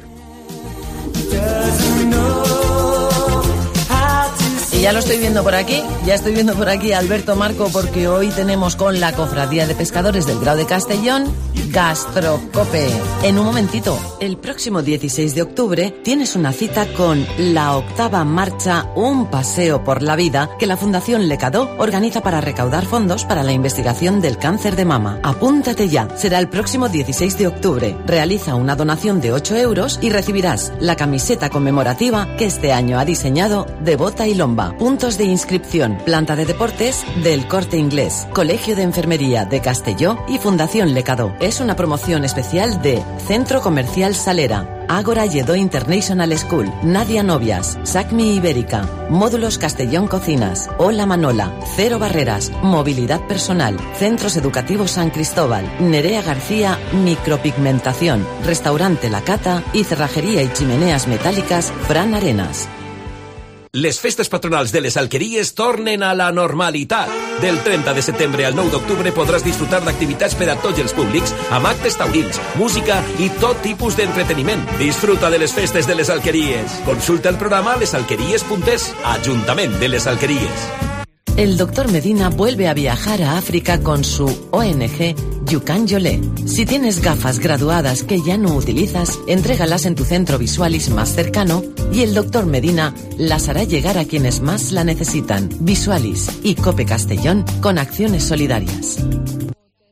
Y ya estoy viendo por aquí a Alberto Marco, porque hoy tenemos con la Cofradía de Pescadores del Grau de Castellón Gastrocope. En un momentito, el próximo 16 de octubre tienes una cita con la 8ª marcha Un Paseo por la Vida que la Fundación Lecadó organiza para recaudar fondos para la investigación del cáncer de mama. Apúntate ya, será el próximo 16 de octubre. Realiza una donación de 8 euros y recibirás la camiseta conmemorativa que este año ha diseñado Devota y Lomba. Puntos de inscripción: Planta de Deportes del Corte Inglés, Colegio de Enfermería de Castelló y Fundación Lecadó. Es una promoción especial de Centro Comercial Salera, Ágora Lledó International School, Nadia Novias, SACMI Ibérica, Módulos Castellón Cocinas, Hola Manola, Cero Barreras, Movilidad Personal, Centros Educativos San Cristóbal, Nerea García Micropigmentación, Restaurante La Cata y Cerrajería y Chimeneas Metálicas Fran Arenas. Les festes patronals de les Alqueries tornen a la normalitat. Del 30 de setembre al 9 d'octubre podràs disfrutar d'activitats per a tots els públics, amb actes taurins, música i tot tipus d'entreteniment. Disfruta de les festes de les Alqueries. Consulta el programa a lesalqueries.es. Ajuntament de les Alqueries. El doctor Medina vuelve a viajar a África con su ONG Yucan Yolé. Si tienes gafas graduadas que ya no utilizas, entrégalas en tu centro Visualis más cercano y el doctor Medina las hará llegar a quienes más la necesitan. Visualis y COPE Castellón con acciones solidarias.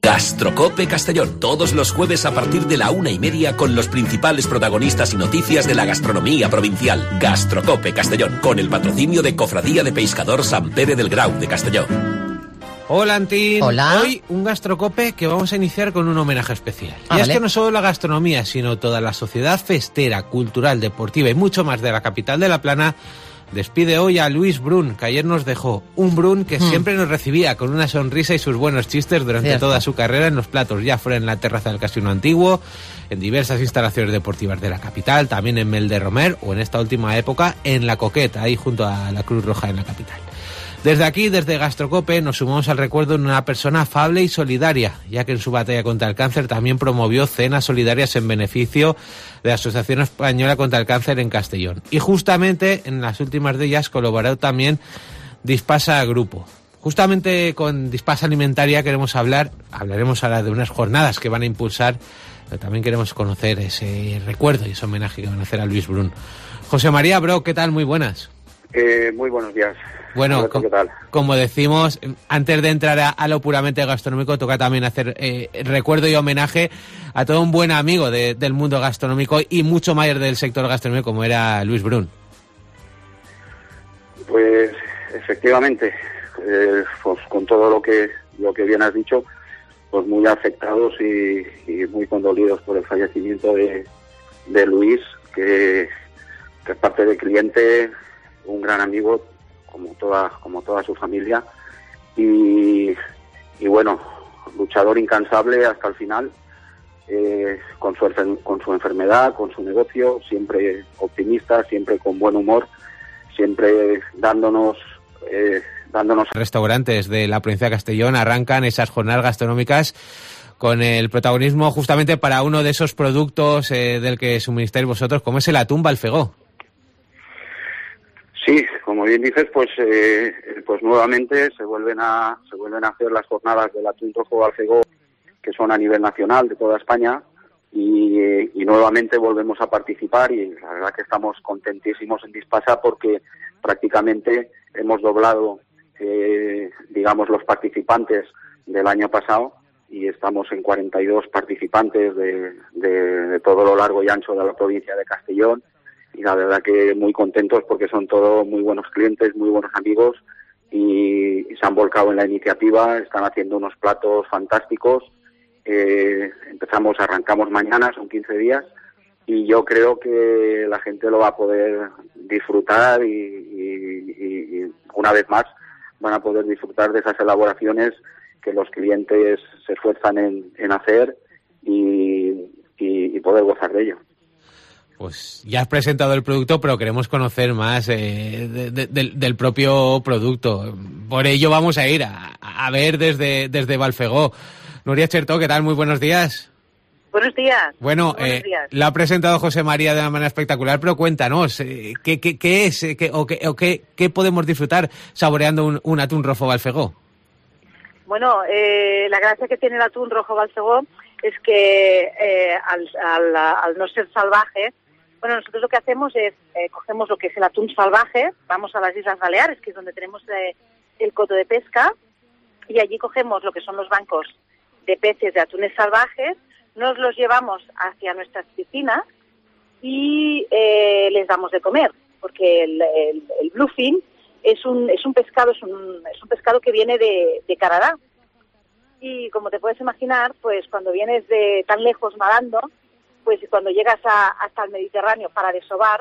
Gastrocope Castellón, todos los jueves a partir de la 1:30 con los principales protagonistas y noticias de la gastronomía provincial. Gastrocope Castellón, con el patrocinio de Cofradía de Pescador Sant Pere del Grau de Castellón. Hola, Antín. Hola. Hoy un gastrocope que vamos a iniciar con un homenaje especial. Ah, y vale. es que no solo la gastronomía, sino toda la sociedad festera, cultural, deportiva y mucho más de la capital de La Plana despide hoy a Luis Brun, que ayer nos dejó. Un Brun que siempre nos recibía con una sonrisa y sus buenos chistes durante Cierto. toda su carrera en los platos, ya fuera en la terraza del Casino Antiguo, en diversas instalaciones deportivas de la capital, también en Mel de Romer o en esta última época en La Coqueta, ahí junto a la Cruz Roja en la capital. Desde aquí, desde Gastrocope, nos sumamos al recuerdo de una persona afable y solidaria, ya que en su batalla contra el cáncer también promovió cenas solidarias en beneficio de la Asociación Española contra el Cáncer en Castellón. Y justamente en las últimas de ellas colaboró también Dispasa Grupo. Justamente con Dispasa Alimentaria hablaremos ahora de unas jornadas que van a impulsar, pero también queremos conocer ese recuerdo y ese homenaje que van a hacer a Luis Brun. José María Bro, ¿qué tal? Muy buenas. Muy buenos días. Bueno, ¿Qué tal? como decimos, antes de entrar a lo puramente gastronómico, toca también hacer recuerdo y homenaje a todo un buen amigo del mundo gastronómico y mucho mayor del sector gastronómico como era Luis Brun. Pues efectivamente, pues con todo lo que bien has dicho, pues muy afectados y muy condolidos por el fallecimiento de Luis, que es parte del cliente, un gran amigo como toda su familia y bueno, luchador incansable hasta el final, con su enfermedad, con su negocio, siempre optimista, siempre con buen humor, siempre dándonos Restaurantes de la provincia de Castellón arrancan esas jornadas gastronómicas con el protagonismo justamente para uno de esos productos del que suministráis vosotros, como es el atún Balfegó. Sí, como bien dices, pues nuevamente se vuelven a hacer las jornadas del atún rojo Balfegó, que son a nivel nacional de toda España, y nuevamente volvemos a participar, y la verdad que estamos contentísimos en Dispasa porque prácticamente hemos doblado los participantes del año pasado y estamos en 42 participantes de todo lo largo y ancho de la provincia de Castellón. Y la verdad que muy contentos porque son todos muy buenos clientes, muy buenos amigos y se han volcado en la iniciativa, están haciendo unos platos fantásticos. Arrancamos mañana, son 15 días y yo creo que la gente lo va a poder disfrutar y una vez más van a poder disfrutar de esas elaboraciones que los clientes se esfuerzan en hacer y poder gozar de ello. Pues ya has presentado el producto, pero queremos conocer más del propio producto. Por ello vamos a ir a ver desde Balfegó. Nuria Chertó, ¿qué tal? Muy buenos días. Buenos días. Bueno, buenos días. lo ha presentado José María de una manera espectacular, pero cuéntanos, ¿qué es? ¿Qué podemos disfrutar saboreando un atún rojo Balfegó? Bueno, la gracia que tiene el atún rojo Balfegó es que al no ser salvaje, bueno, nosotros lo que hacemos es, cogemos lo que es el atún salvaje, vamos a las Islas Baleares, que es donde tenemos el coto de pesca, y allí cogemos lo que son los bancos de peces de atunes salvajes, nos los llevamos hacia nuestras piscinas y les damos de comer, porque el bluefin es un pescado que viene de Canadá. Y como te puedes imaginar, pues cuando vienes de tan lejos nadando, pues cuando llegas hasta el Mediterráneo para desovar,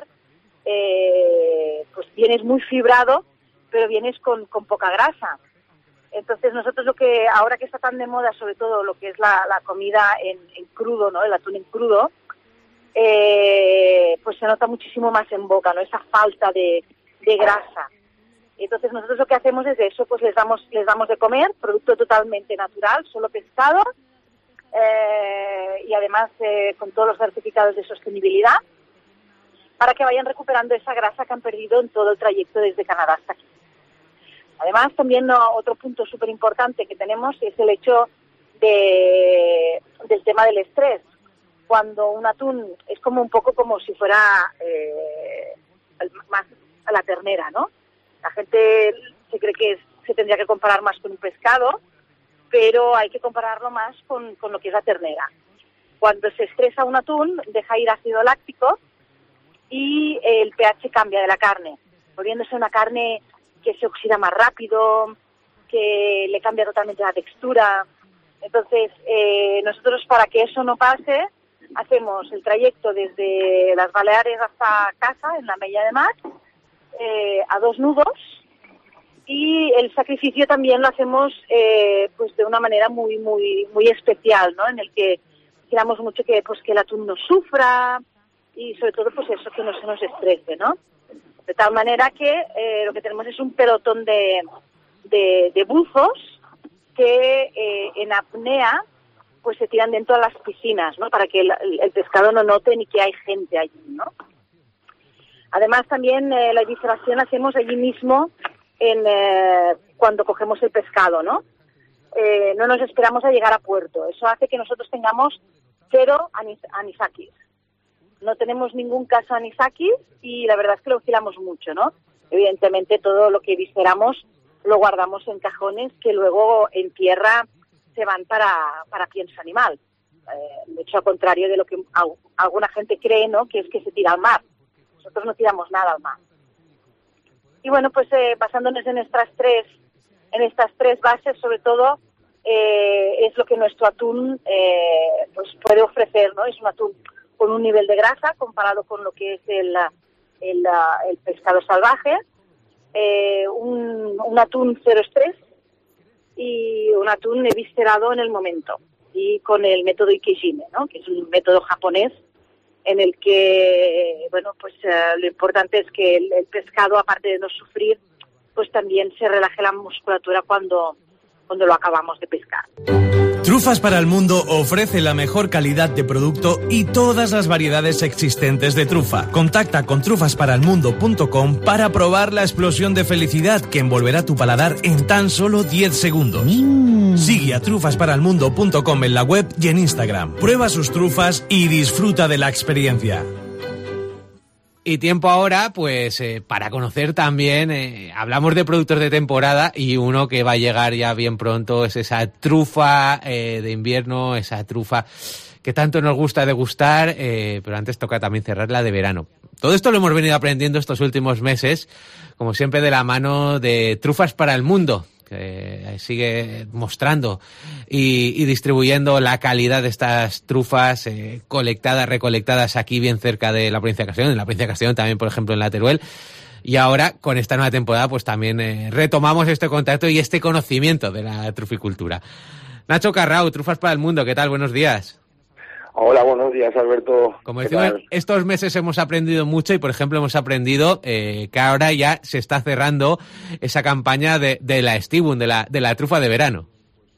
pues vienes muy fibrado, pero vienes con poca grasa. Entonces nosotros ahora que está tan de moda, sobre todo lo que es la comida en crudo, ¿no? El atún en crudo, pues se nota muchísimo más en boca, ¿no? Esa falta de grasa. Entonces nosotros lo que hacemos es eso, pues les damos de comer, producto totalmente natural, solo pescado, y además con todos los certificados de sostenibilidad, para que vayan recuperando esa grasa que han perdido en todo el trayecto desde Canadá hasta aquí. Además, también otro punto súper importante que tenemos es el hecho del tema del estrés. Cuando un atún es como un poco como si fuera más a la ternera, ¿no? La gente se cree que se tendría que comparar más con un pescado, pero hay que compararlo más con lo que es la ternera. Cuando se estresa un atún, deja ir ácido láctico y el pH cambia de la carne, volviéndose una carne que se oxida más rápido, que le cambia totalmente la textura. Entonces, nosotros, para que eso no pase, hacemos el trayecto desde las Baleares hasta casa, en la Mella de Mar, a 2 nudos, y el sacrificio también lo hacemos pues de una manera muy especial, ¿no? En el que queramos mucho que el atún no sufra y sobre todo pues eso, que no se nos estrese, ¿no? De tal manera que lo que tenemos es un pelotón de buzos que en apnea pues se tiran dentro de las piscinas, ¿no? Para que el pescado no note ni que hay gente allí, ¿no? Además también la evisceración la hacemos allí mismo cuando cogemos el pescado, ¿no? No nos esperamos a llegar a puerto. Eso hace que nosotros tengamos 0 anisakis. No tenemos ningún caso de anisakis y la verdad es que lo vigilamos mucho, ¿no? Evidentemente todo lo que evisceramos lo guardamos en cajones que luego en tierra se van para pienso animal. De hecho, al contrario de lo que alguna gente cree, ¿no? Que es que se tira al mar. Nosotros no tiramos nada al mar. Y bueno, pues basándonos en estas tres bases, sobre todo, es lo que nuestro atún pues puede ofrecer, ¿no? Es un atún con un nivel de grasa comparado con lo que es el pescado salvaje, un atún cero estrés y un atún eviscerado en el momento, y con el método Ikejime, ¿no? Que es un método japonés en el que, bueno, pues lo importante es que el pescado, aparte de no sufrir, pues también se relaje la musculatura cuando lo acabamos de pescar. Trufas para el Mundo ofrece la mejor calidad de producto y todas las variedades existentes de trufa. Contacta con trufasparalmundo.com para probar la explosión de felicidad que envolverá tu paladar en tan solo 10 segundos. Sigue a trufasparalmundo.com en la web y en Instagram. Prueba sus trufas y disfruta de la experiencia. Y tiempo ahora, pues, para conocer también, hablamos de productos de temporada y uno que va a llegar ya bien pronto es esa trufa de invierno, esa trufa que tanto nos gusta degustar, pero antes toca también cerrar la de verano. Todo esto lo hemos venido aprendiendo estos últimos meses, como siempre de la mano de Trufas para el Mundo, que sigue mostrando y distribuyendo la calidad de estas trufas recolectadas aquí bien cerca de la provincia de Castellón, en la provincia de Castellón también, por ejemplo, en la Teruel. Y ahora, con esta nueva temporada, pues también retomamos este contacto y este conocimiento de la truficultura. Nacho Carrau, Trufas para el Mundo, ¿qué tal? Buenos días. Hola, buenos días, Alberto. Como decimos, estos meses hemos aprendido mucho y, por ejemplo, hemos aprendido que ahora ya se está cerrando esa campaña de la Estibum, de la trufa de verano.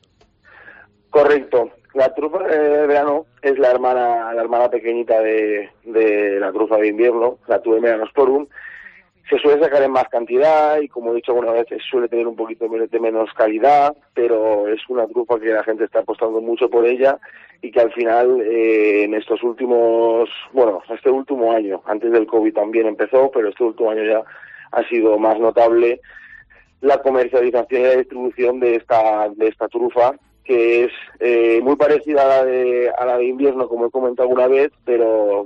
Correcto. La trufa de verano es la hermana pequeñita de la trufa de invierno, la Tuber melanosporum. Se suele sacar en más cantidad y, como he dicho alguna vez, suele tener un poquito de menos calidad, pero es una trufa que la gente está apostando mucho por ella y que al final, en estos últimos, este último año, antes del COVID también empezó, pero este último año ya ha sido más notable la comercialización y la distribución de esta trufa, que es muy parecida a la de invierno, como he comentado alguna vez, pero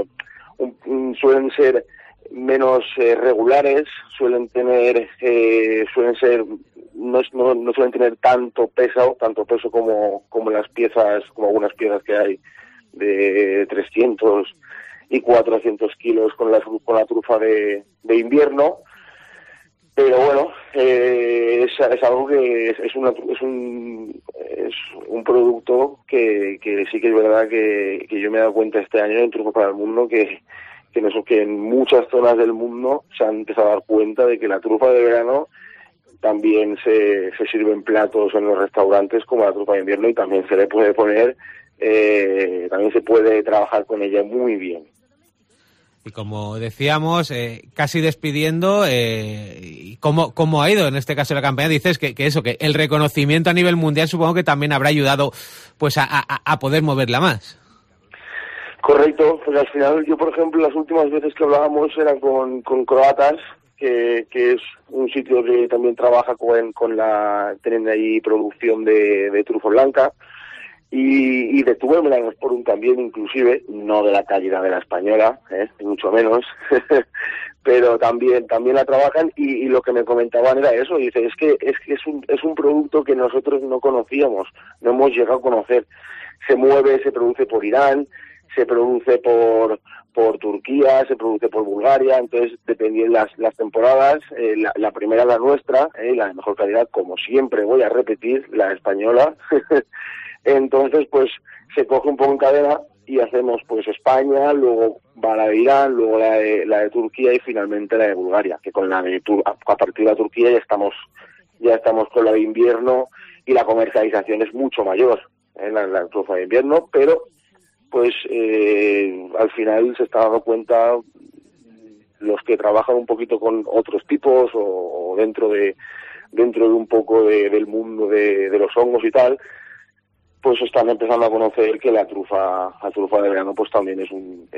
suelen ser menos regulares, no suelen tener tanto peso como las piezas, como algunas piezas que hay de 300 y 400 kilos con la trufa de invierno. Pero bueno, es algo que es un producto que sí que es verdad que yo me he dado cuenta este año en Trufa para el Mundo que en muchas zonas del mundo se han empezado a dar cuenta de que la trufa de verano también se sirve en platos en los restaurantes como la trufa de invierno, y también se le puede poner, también se puede trabajar con ella muy bien. Y como decíamos, casi despidiendo, ¿cómo ha ido en este caso la campaña? Dices que el reconocimiento a nivel mundial supongo que también habrá ayudado pues a poder moverla más. Correcto, pues al final yo, por ejemplo, las últimas veces que hablábamos eran con croatas que es un sitio que también trabaja tienen ahí producción de trufa blanca y de Tuve Melanosporum también, inclusive, no de la calidad de la española, ni mucho menos, pero también la trabajan y lo que me comentaban era eso, dice, es que es un producto que nosotros no conocíamos, no hemos llegado a conocer. Se produce por Irán, se produce por Turquía, se produce por Bulgaria, entonces dependiendo las temporadas, la primera la nuestra, la de mejor calidad, como siempre voy a repetir, la española. Entonces pues se coge un poco en cadena y hacemos pues España, luego va la de Irán, luego la de Turquía y finalmente la de Bulgaria, que con a partir de la Turquía ya estamos con la de invierno y la comercialización es mucho mayor, la trufa de invierno, pero pues al final se está dando cuenta los que trabajan un poquito con otros tipos o dentro de un poco del mundo de los hongos y tal, pues están empezando a conocer que la trufa de verano pues también es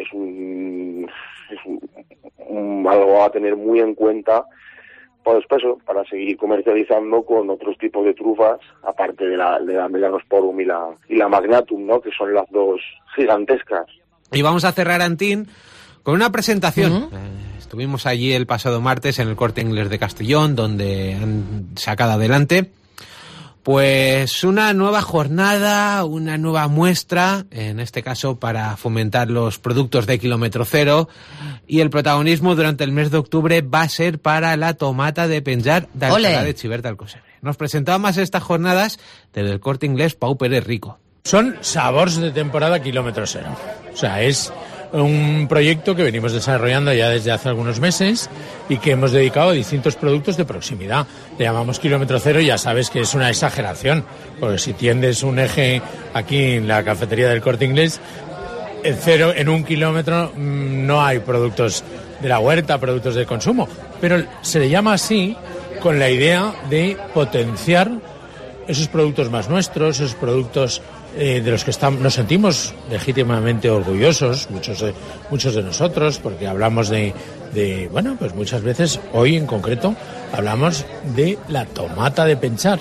algo a tener muy en cuenta para seguir comercializando con otros tipos de trufas, aparte de la Melanosporum y la Magnatum, ¿no? Que son las dos gigantescas. Y vamos a cerrar, Antín, con una presentación. Estuvimos allí el pasado martes en el Corte Inglés de Castellón, donde han sacado adelante pues una nueva jornada, una nueva muestra, en este caso para fomentar los productos de kilómetro cero, y el protagonismo durante el mes de octubre va a ser para la tomata de penjar de Alcalá de Xivert d'Alcocebre. Nos presentaba más estas jornadas desde el Corte Inglés Pau Pérez Rico. Son sabors de temporada kilómetro cero. O sea, es un proyecto que venimos desarrollando ya desde hace algunos meses y que hemos dedicado a distintos productos de proximidad. Le llamamos kilómetro cero y ya sabes que es una exageración, porque si tiendes un eje aquí en la cafetería del Corte Inglés, en 1 kilómetro no hay productos de la huerta, productos de consumo, pero se le llama así con la idea de potenciar esos productos más nuestros, esos productos de los que nos sentimos legítimamente orgullosos, muchos de nosotros, porque hablamos bueno, pues muchas veces, hoy en concreto, hablamos de la tomata de penchar,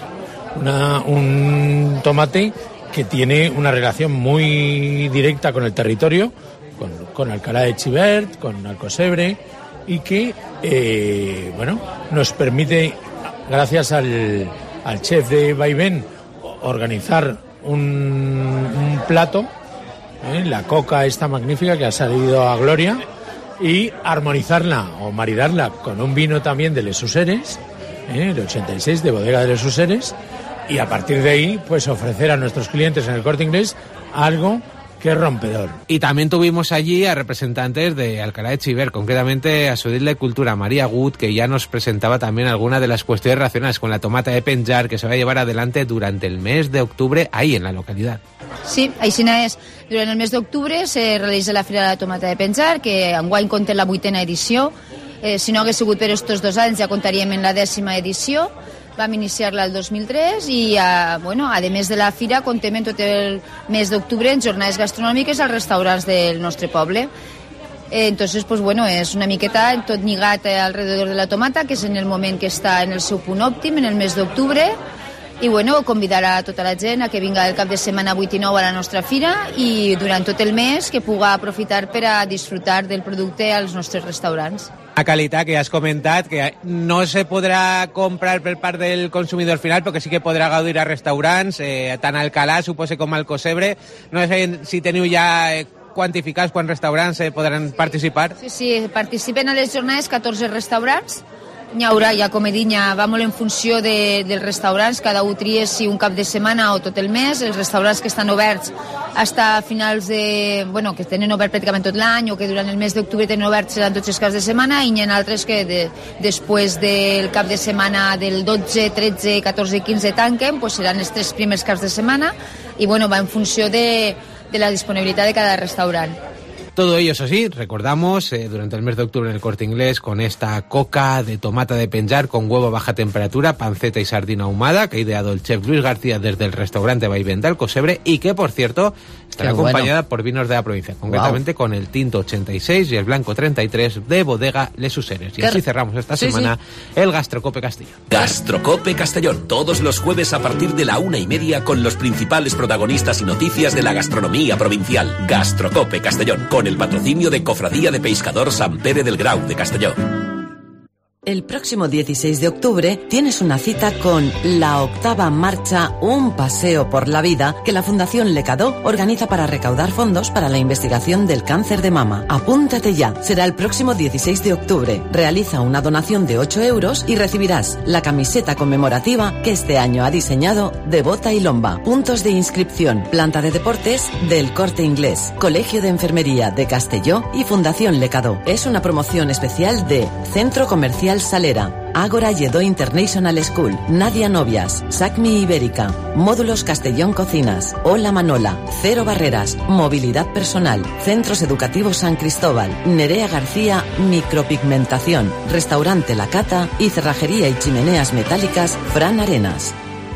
un tomate que tiene una relación muy directa con el territorio, con Alcalá de Xivert, con Alcocebre, y que, bueno, nos permite, gracias al chef de Vaivén, organizar un plato, la coca esta magnífica que ha salido a gloria, y armonizarla o maridarla con un vino también de Les Useres, el 86 de Bodega de Les Useres, y a partir de ahí pues ofrecer a nuestros clientes en el Corte Inglés algo que es rompedor. Y también tuvimos allí a representantes de Alcalá de Xivert, concretamente a su edil de Cultura, María Gut, que ya nos presentaba también algunas de las cuestiones relacionadas con la tomata de penjar que se va a llevar adelante durante el mes de octubre ahí en la localidad. Sí, així és. Durant el mes d'octubre se realitza la Fira de la Tomata de Penjar, que enguany compta la 8ª edició. Si no hagués sigut per estos 2 anys ja comptaríem en la 10ª edició. Vam iniciar-la el 2003 i, bueno, a més de la fira, contem en tot el mes d'octubre en jornades gastronòmiques als restaurants del nostre poble. Entonces, pues bueno, és una miqueta tot lligat alrededor de la tomata, que és en el moment que està en el seu punt òptim, en el mes d'octubre, i bueno, convidar a tota la gent a que vinga el cap de setmana 8 i 9 a la nostra fira i durant tot el mes que puga aprofitar per a disfrutar del producte als nostres restaurants. La calidad que has comentat, que no se podrà comprar per part del consumidor final, però que sí que podrà gaudir a restaurants, tant a Alcalà, supose, com a Alcocebre. No sé si teniu ja quantificats quants restaurants podran participar. Sí, participen a les jornades 14 restaurants. N'hi haurà, ja com he dit, va molt en funció dels restaurants, cada un tria si un cap de setmana o tot el mes. Els restaurants que estan oberts fins a finals bueno, que tenen obert pràcticament tot l'any o que durant el mes d'octubre tenen oberts seran tots els caps de setmana, i n'hi ha altres que després del cap de setmana del 12, 13, 14 i 15 tanquen, pues seran els 3 primers caps de setmana, i bueno, va en funció de la disponibilitat de cada restaurant. Todo ello, eso sí, recordamos, durante el mes de octubre en el Corte Inglés, con esta coca de tomata de penjar con huevo a baja temperatura, panceta y sardina ahumada, que ha ideado el chef Luis García desde el restaurante Vaivén de Alcocebre, y que, por cierto, estará acompañada por vinos de la provincia, concretamente con el tinto 86 y el blanco 33 de Bodega Les Useres. Y así cerramos esta semana el Gastrocope Castellón. Gastrocope Castellón, todos los jueves a partir de la 1:30 con los principales protagonistas y noticias de la gastronomía provincial. Gastrocope Castellón, con el patrocinio de Cofradía de Pescador Sant Pere del Grau de Castelló. El próximo 16 de octubre tienes una cita con la 8ª marcha Un Paseo por la Vida que la Fundación Lecadó organiza para recaudar fondos para la investigación del cáncer de mama. Apúntate ya, será el próximo 16 de octubre. Realiza una donación de 8 euros y recibirás la camiseta conmemorativa que este año ha diseñado Devota y Lomba. Puntos de inscripción: Planta de Deportes del Corte Inglés, Colegio de Enfermería de Castelló y Fundación Lecadó. Es una promoción especial de Centro Comercial Salera, Ágora Lledó International School, Nadia Novias, Sacmi Ibérica, Módulos Castellón Cocinas, Hola Manola, Cero Barreras, Movilidad Personal, Centros Educativos San Cristóbal, Nerea García Micropigmentación, Restaurante La Cata y Cerrajería y Chimeneas Metálicas Fran Arenas.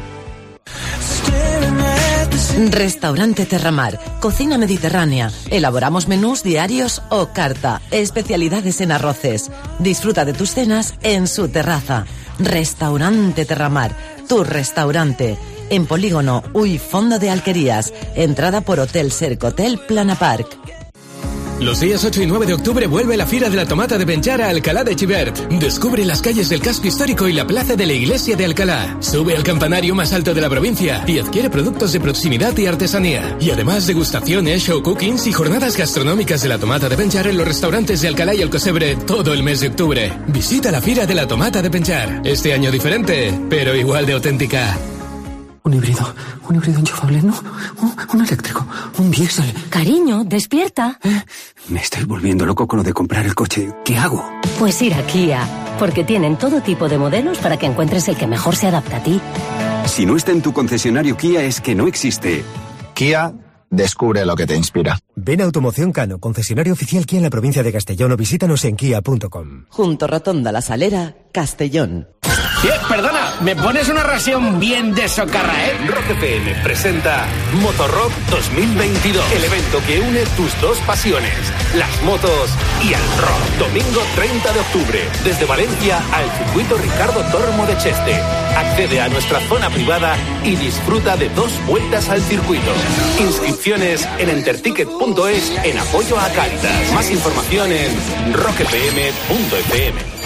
Restaurante Terramar, cocina mediterránea. Elaboramos menús diarios o carta, especialidades en arroces. Disfruta de tus cenas en su terraza. Restaurante Terramar, tu restaurante. En Polígono Uy Fondo de Alquerías, entrada por Hotel Sercotel Plana Park. Los días 8 y 9 de octubre vuelve la Fira de la Tomata de Penjar a Alcalá de Xivert. Descubre las calles del casco histórico y la plaza de la iglesia de Alcalá. Sube al campanario más alto de la provincia y adquiere productos de proximidad y artesanía. Y además degustaciones, show cookings y jornadas gastronómicas de la Tomata de Penjar en los restaurantes de Alcalá y Alcocebre todo el mes de octubre. Visita la Fira de la Tomata de Penjar. Este año diferente, pero igual de auténtica. Un híbrido enchufable, ¿no? Un eléctrico, un diésel. Cariño, despierta. Me estoy volviendo loco con lo de comprar el coche. ¿Qué hago? Pues ir a Kia, porque tienen todo tipo de modelos para que encuentres el que mejor se adapta a ti. Si no está en tu concesionario Kia es que no existe. Kia, descubre lo que te inspira. Ven a Automoción Cano, concesionario oficial Kia en la provincia de Castellón, o visítanos en kia.com. Junto Rotonda La Salera, Castellón. Perdona, ¿me pones una ración bien de socarra, Rock FM presenta Motorrock 2022, el evento que une tus dos pasiones, las motos y el rock. Domingo 30 de octubre, desde Valencia al circuito Ricardo Tormo de Cheste. Accede a nuestra zona privada y disfruta de 2 vueltas al circuito. Inscripciones en enterticket.es en apoyo a Cáritas. Más información en rockfm.fm.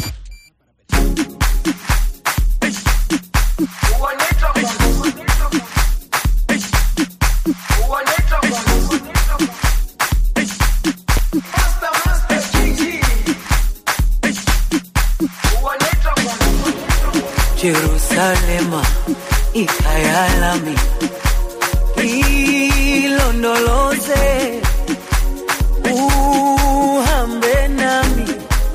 Jerusalema ikayalami ilondoloze uhambe nami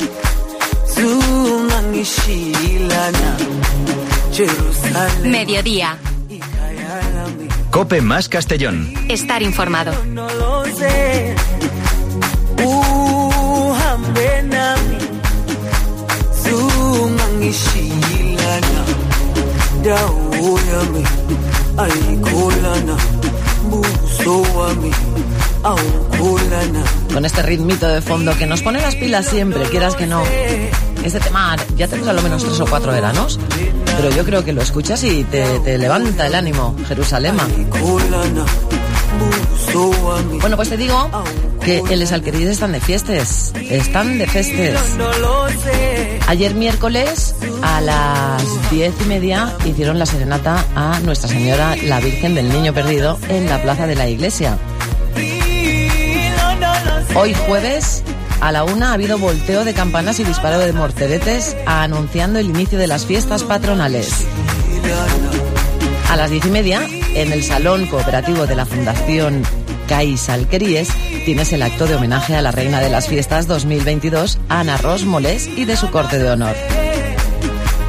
zungangishilana Jerusalema. Mediodía. Cope más Castellón. Estar informado. Uhambe nami zungangishilana dawo yami ayikholana buso wami awukholana. Con este ritmito de fondo que nos pone las pilas siempre, quieras que no. Este tema ya tenemos a lo menos 3 o 4 veranos, pero yo creo que lo escuchas y te levanta el ánimo. Jerusalema. Bueno, pues te digo que en Les Alqueríes están de fiestes. Están de festes. Ayer miércoles a las 10:30 hicieron la serenata a Nuestra Señora la Virgen del Niño Perdido en la plaza de la iglesia. Hoy jueves a la 1 ha habido volteo de campanas y disparo de morteretes anunciando el inicio de las fiestas patronales. A las 10:30 en el Salón Cooperativo de la Fundación CAIS Alqueríes tienes el acto de homenaje a la Reina de las Fiestas 2022, Ana Ros Molés, y de su corte de honor.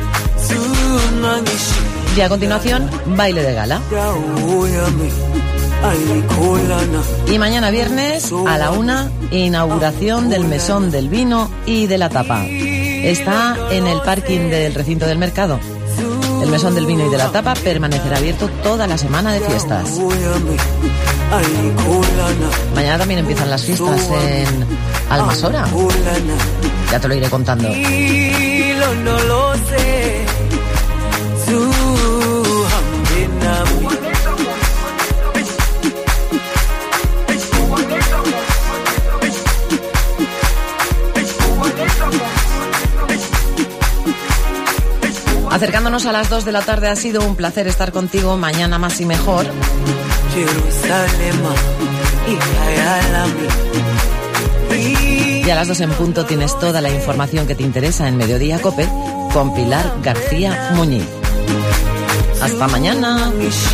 Y a continuación, baile de gala. Y mañana viernes a la 1, inauguración del Mesón del Vino y de la Tapa. Está en el parking del recinto del mercado. El Mesón del Vino y de la Tapa permanecerá abierto toda la semana de fiestas. Mañana también empiezan las fiestas en Almasora. Ya te lo iré contando. Acercándonos a las 2 de la tarde, ha sido un placer estar contigo. Mañana más y mejor. Y a las 2 en punto tienes toda la información que te interesa en Mediodía COPE con Pilar García Muñiz. Hasta mañana.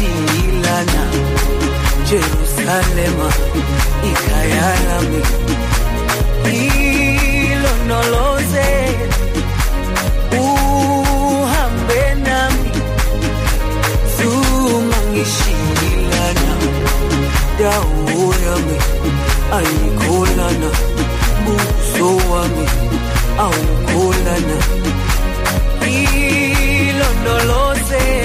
Dawo yami ayikholana buso wami awukholana ilondoloze